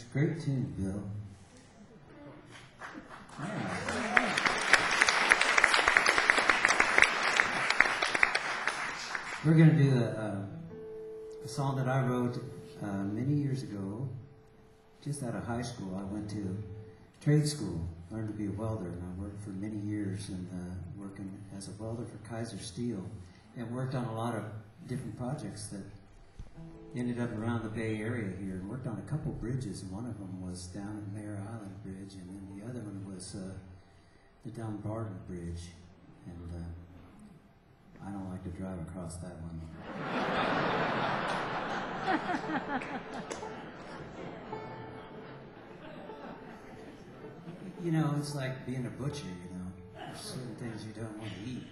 great tune, Bill. We're going to do a, a, a song that I wrote uh, many years ago, just out of high school. I went to trade school, learned to be a welder, and I worked for many years and uh, working as a welder for Kaiser Steel, and worked on a lot of different projects that ended up around the Bay Area here, and worked on a couple bridges. And one of them was down at Mare Island Bridge, and then the other one was uh, the Dumbarton Bridge. And uh, I don't like to drive across that one. You know, it's like being a butcher, you know. There's certain things you don't want to eat.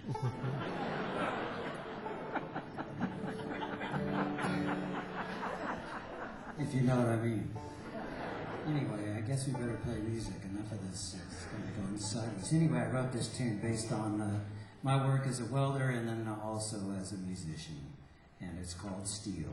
If you know what I mean. Anyway, I guess we better play music. Enough of this. It's going to go in sideways. Anyway, I wrote this tune based on uh, my work as a welder and then also as a musician. And it's called Steel.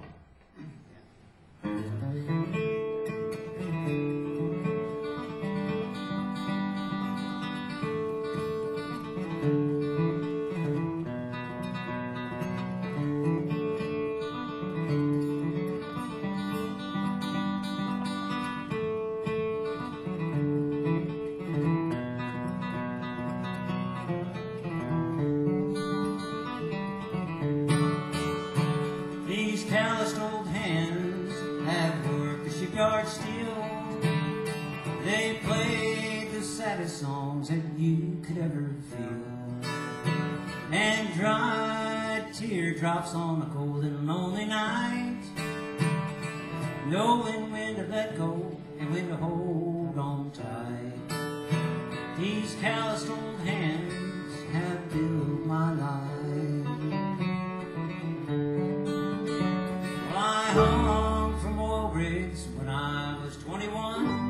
Songs that you could ever feel, and dried teardrops on a cold and lonely night, knowing when to let go and when to hold on tight. These calloused old hands have built my life. Well, I hung from oil rigs when I was twenty-one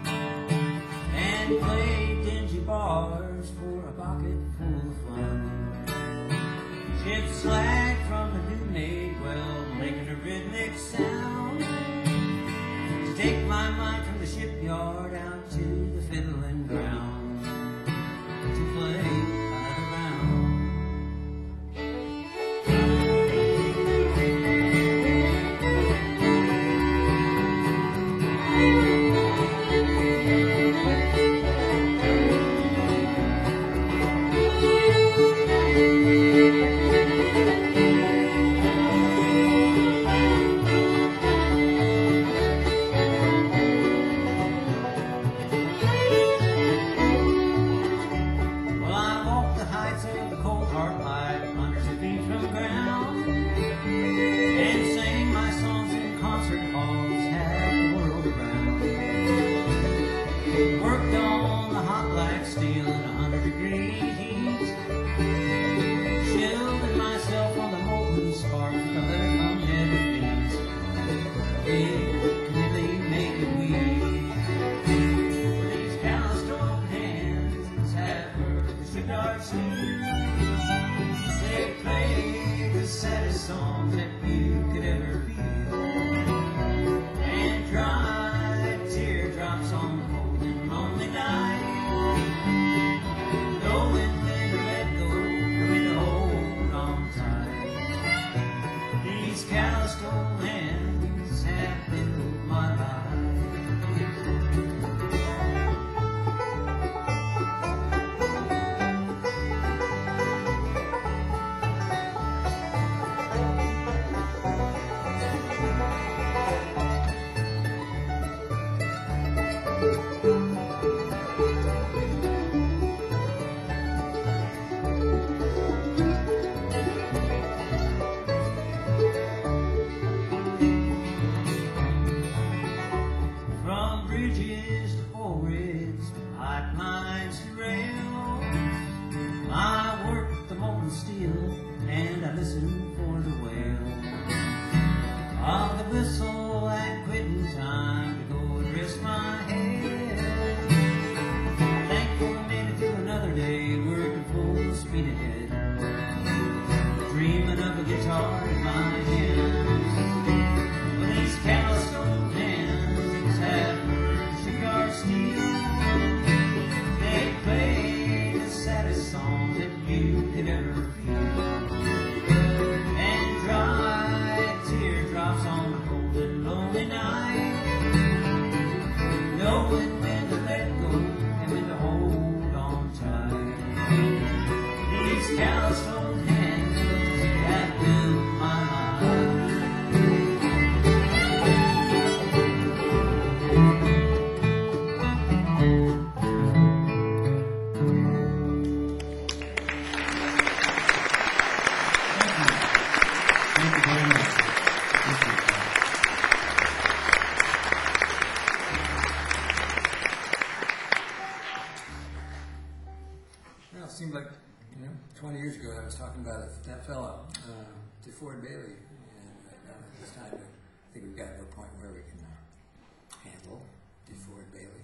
and played dingy bars for a pocket full of fun. Chipped slag from a new made well, making a rhythmic sound. Take my mind from the shipyard out to the fiddling ground to play another round. Well, these calloused old hands have DeFord Bailey, and uh, at this time I think we've gotten to a point where we can uh, handle DeFord Bailey.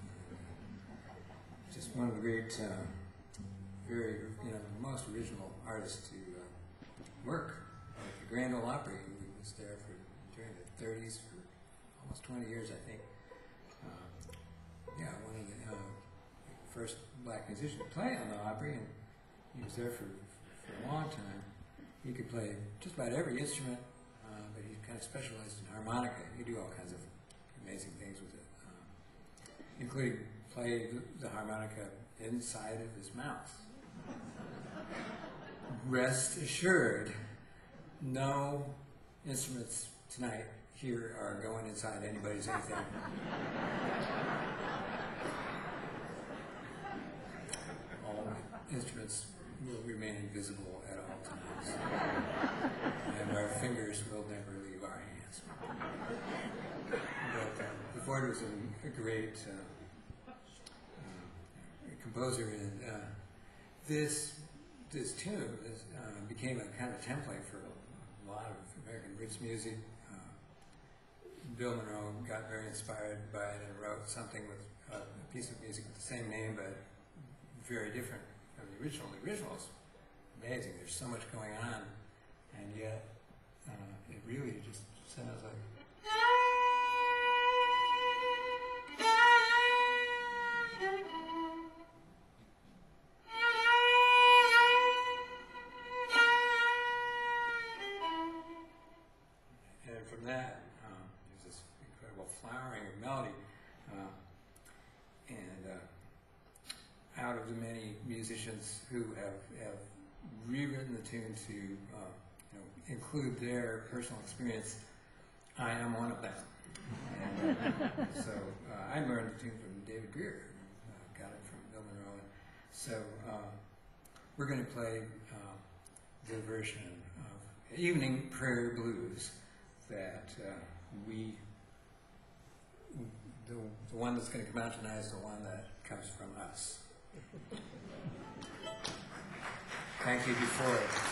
Just one of the great, uh, very, you know, most original artists to uh, work at the Grand Ole Opry. He was there for during the thirties for almost twenty years, I think. Uh, yeah, one of the uh, first black musicians to play on the Opry, and he was there for, for a long time. He could play just about every instrument, uh, but he kind of specialized in harmonica. He could do all kinds of amazing things with it, uh, including play the, the harmonica inside of his mouth. Rest assured, no instruments tonight here are going inside anybody's anything. All instruments will remain invisible at all times, and our fingers will never leave our hands. But uh, DeFord was a, a great uh, uh, composer, and uh, this this tune is, uh, became a kind of template for a lot of American roots music. Uh, Bill Monroe got very inspired by it and wrote something with uh, a piece of music with the same name, but very different from the original. The original is amazing. There's so much going on, and yet uh, it really just sounds like. And from that, um, there's this incredible flowering of melody, uh, and uh, out of the many musicians who have, have rewritten the tune to uh, you know, include their personal experience, I am one of them. And, uh, so uh, I learned the tune from David Greer, uh, got it from Bill Monroe. So uh, we're going to play uh, the version of Evening Prayer Blues that uh, we, the, the one that's going to come out tonight is the one that comes from us. Thank you before it.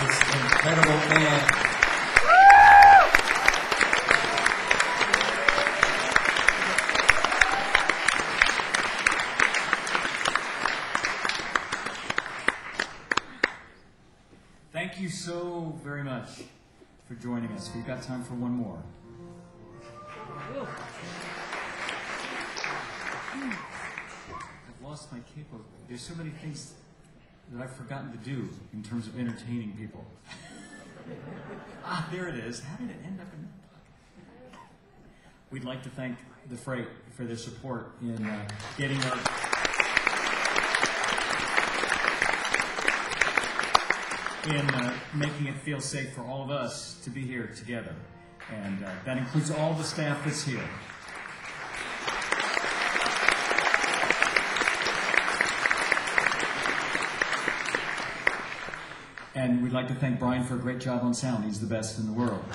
this incredible band. Thank you so very much for joining us. We've got time for one more. I've lost my capo. There's so many things that I've forgotten to do in terms of entertaining people. Ah, there it is. How did it end up in that pocket? We'd like to thank the Freight for their support in uh, getting our... in uh, making it feel safe for all of us to be here together. And uh, that includes all the staff that's here. And we'd like to thank Brian for a great job on sound. He's the best in the world.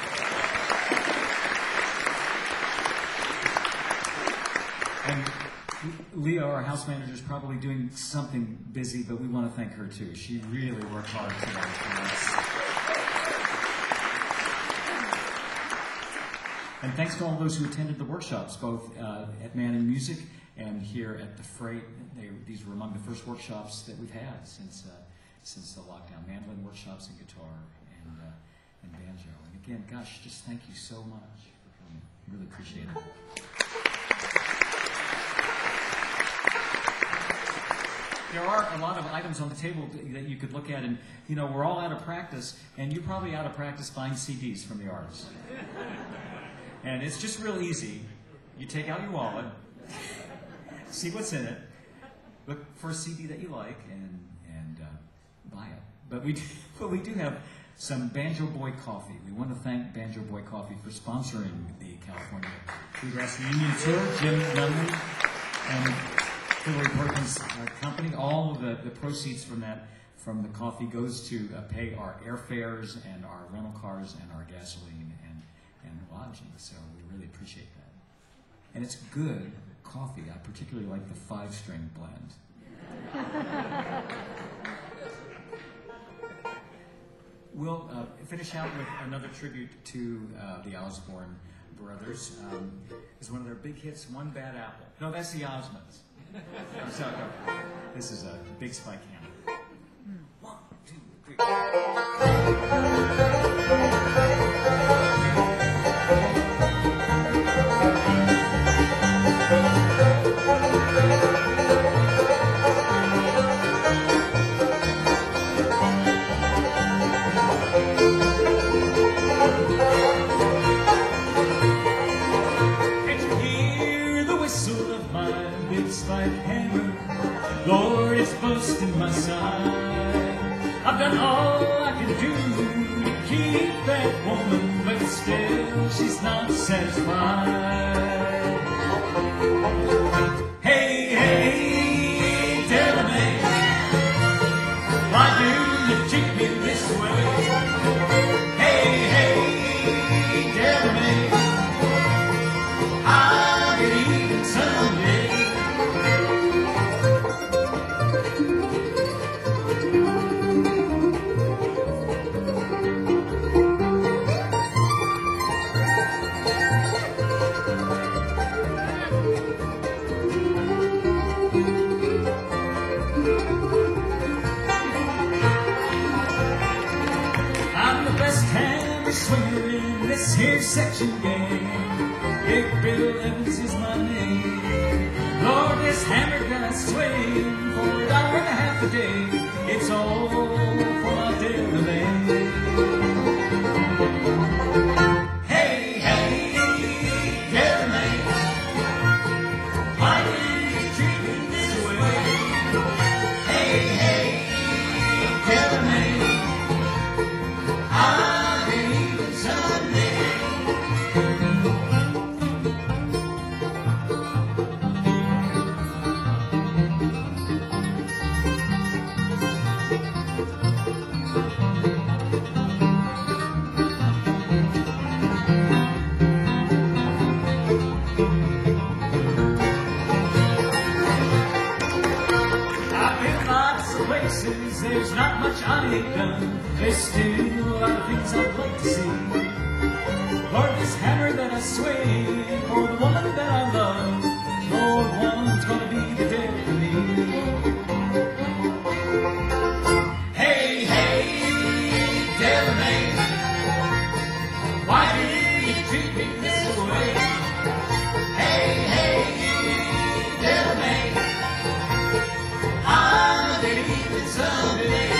And Leah, our house manager, is probably doing something busy, but we want to thank her too. She really worked hard today for us. And thanks to all those who attended the workshops, both uh, at Manning Music and here at the Freight. They, these were among the first workshops that we've had since uh, since the lockdown. Mandolin workshops and guitar and uh, and banjo. And again, gosh, just thank you so much for coming. Really appreciate it. There are a lot of items on the table that you could look at, and you know, we're all out of practice, and you're probably out of practice buying C Ds from the artists. And it's just real easy. You take out your wallet, see what's in it, look for a C D that you like, and and uh, buy it. But we do, but we do have some Banjo Boy Coffee. We want to thank Banjo Boy Coffee for sponsoring the California Bluegrass Reunion Tour. Jim Nunley and Hillary Perkins uh, Company. All of the, the proceeds from that, from the coffee, goes to uh, pay our airfares and our rental cars and our gasoline and, and lodging. So we really appreciate that. And it's good coffee. I particularly like the five-string blend. We'll uh, finish out with another tribute to uh, the Osborne brothers. Um, it's one of their big hits, One Bad Apple. No, that's the Osmonds. So, uh, this is a big spike hammer. One, two, three. Lord, it's busting my side. I've done all I can do to keep that woman, but still she's not satisfied. Hey, hey, tell me, why do you treat me this way? Hey, hey, tell me, I'll get even someday. This here section gang, Big Bill Evans is my name. Lord, this hammer got swing for a dollar and a half a day. It's all for my Delaunay. Hey, hey, Delaunay, why do you treat me this way? Hey, hey, Delaunay, I is there's not much I ain't done. There's still a lot of things I'd like to see. Lord, this hammer that I swing, for the woman that I love, Lord, one's gonna be the death of me. Hey, hey, devil man, why do you treat me this way? Hey, hey, devil man, I'm believing someday.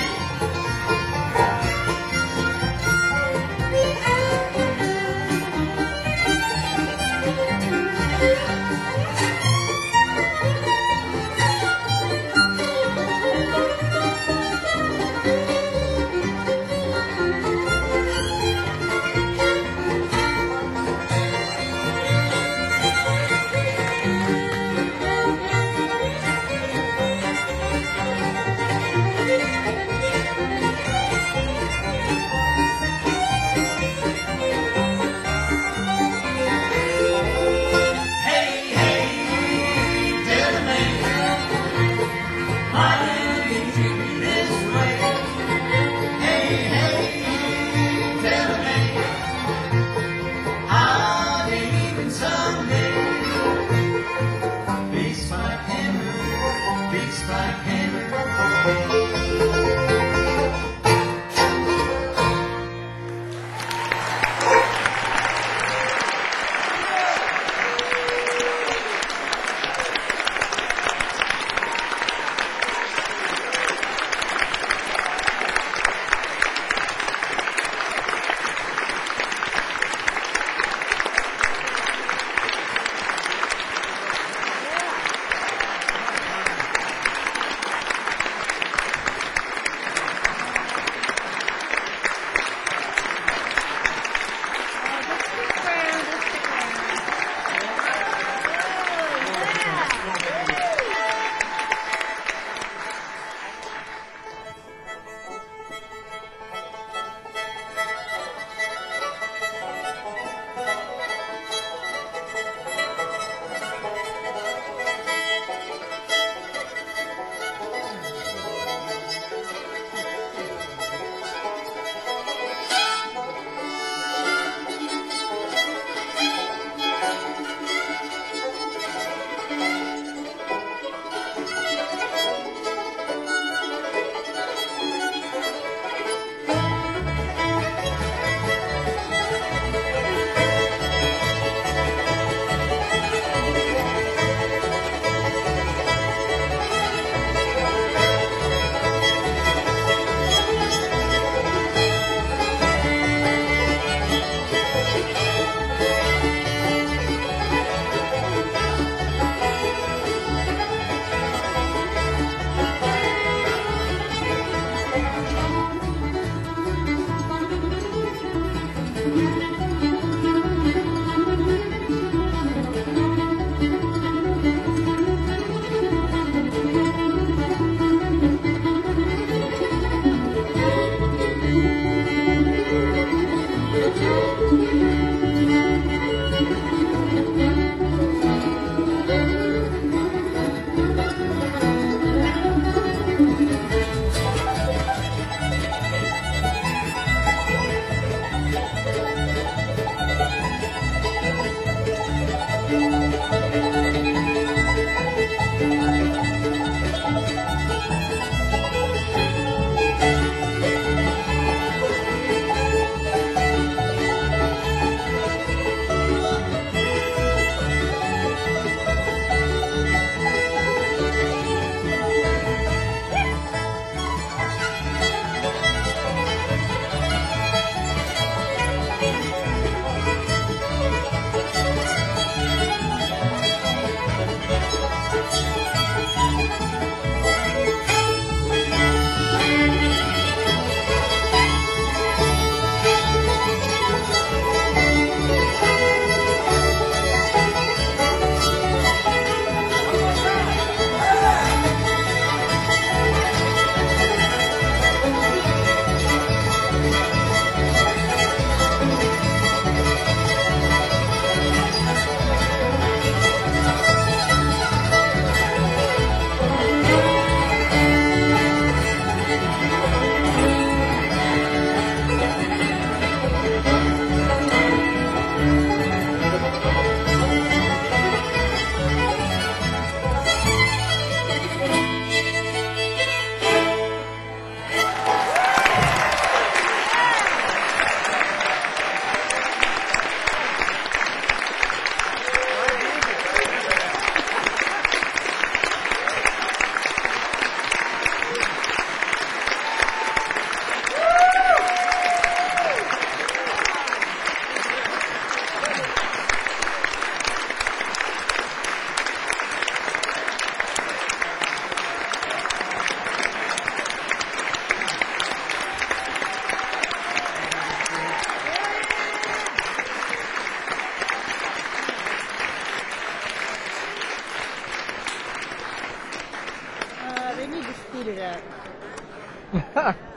Speed it up.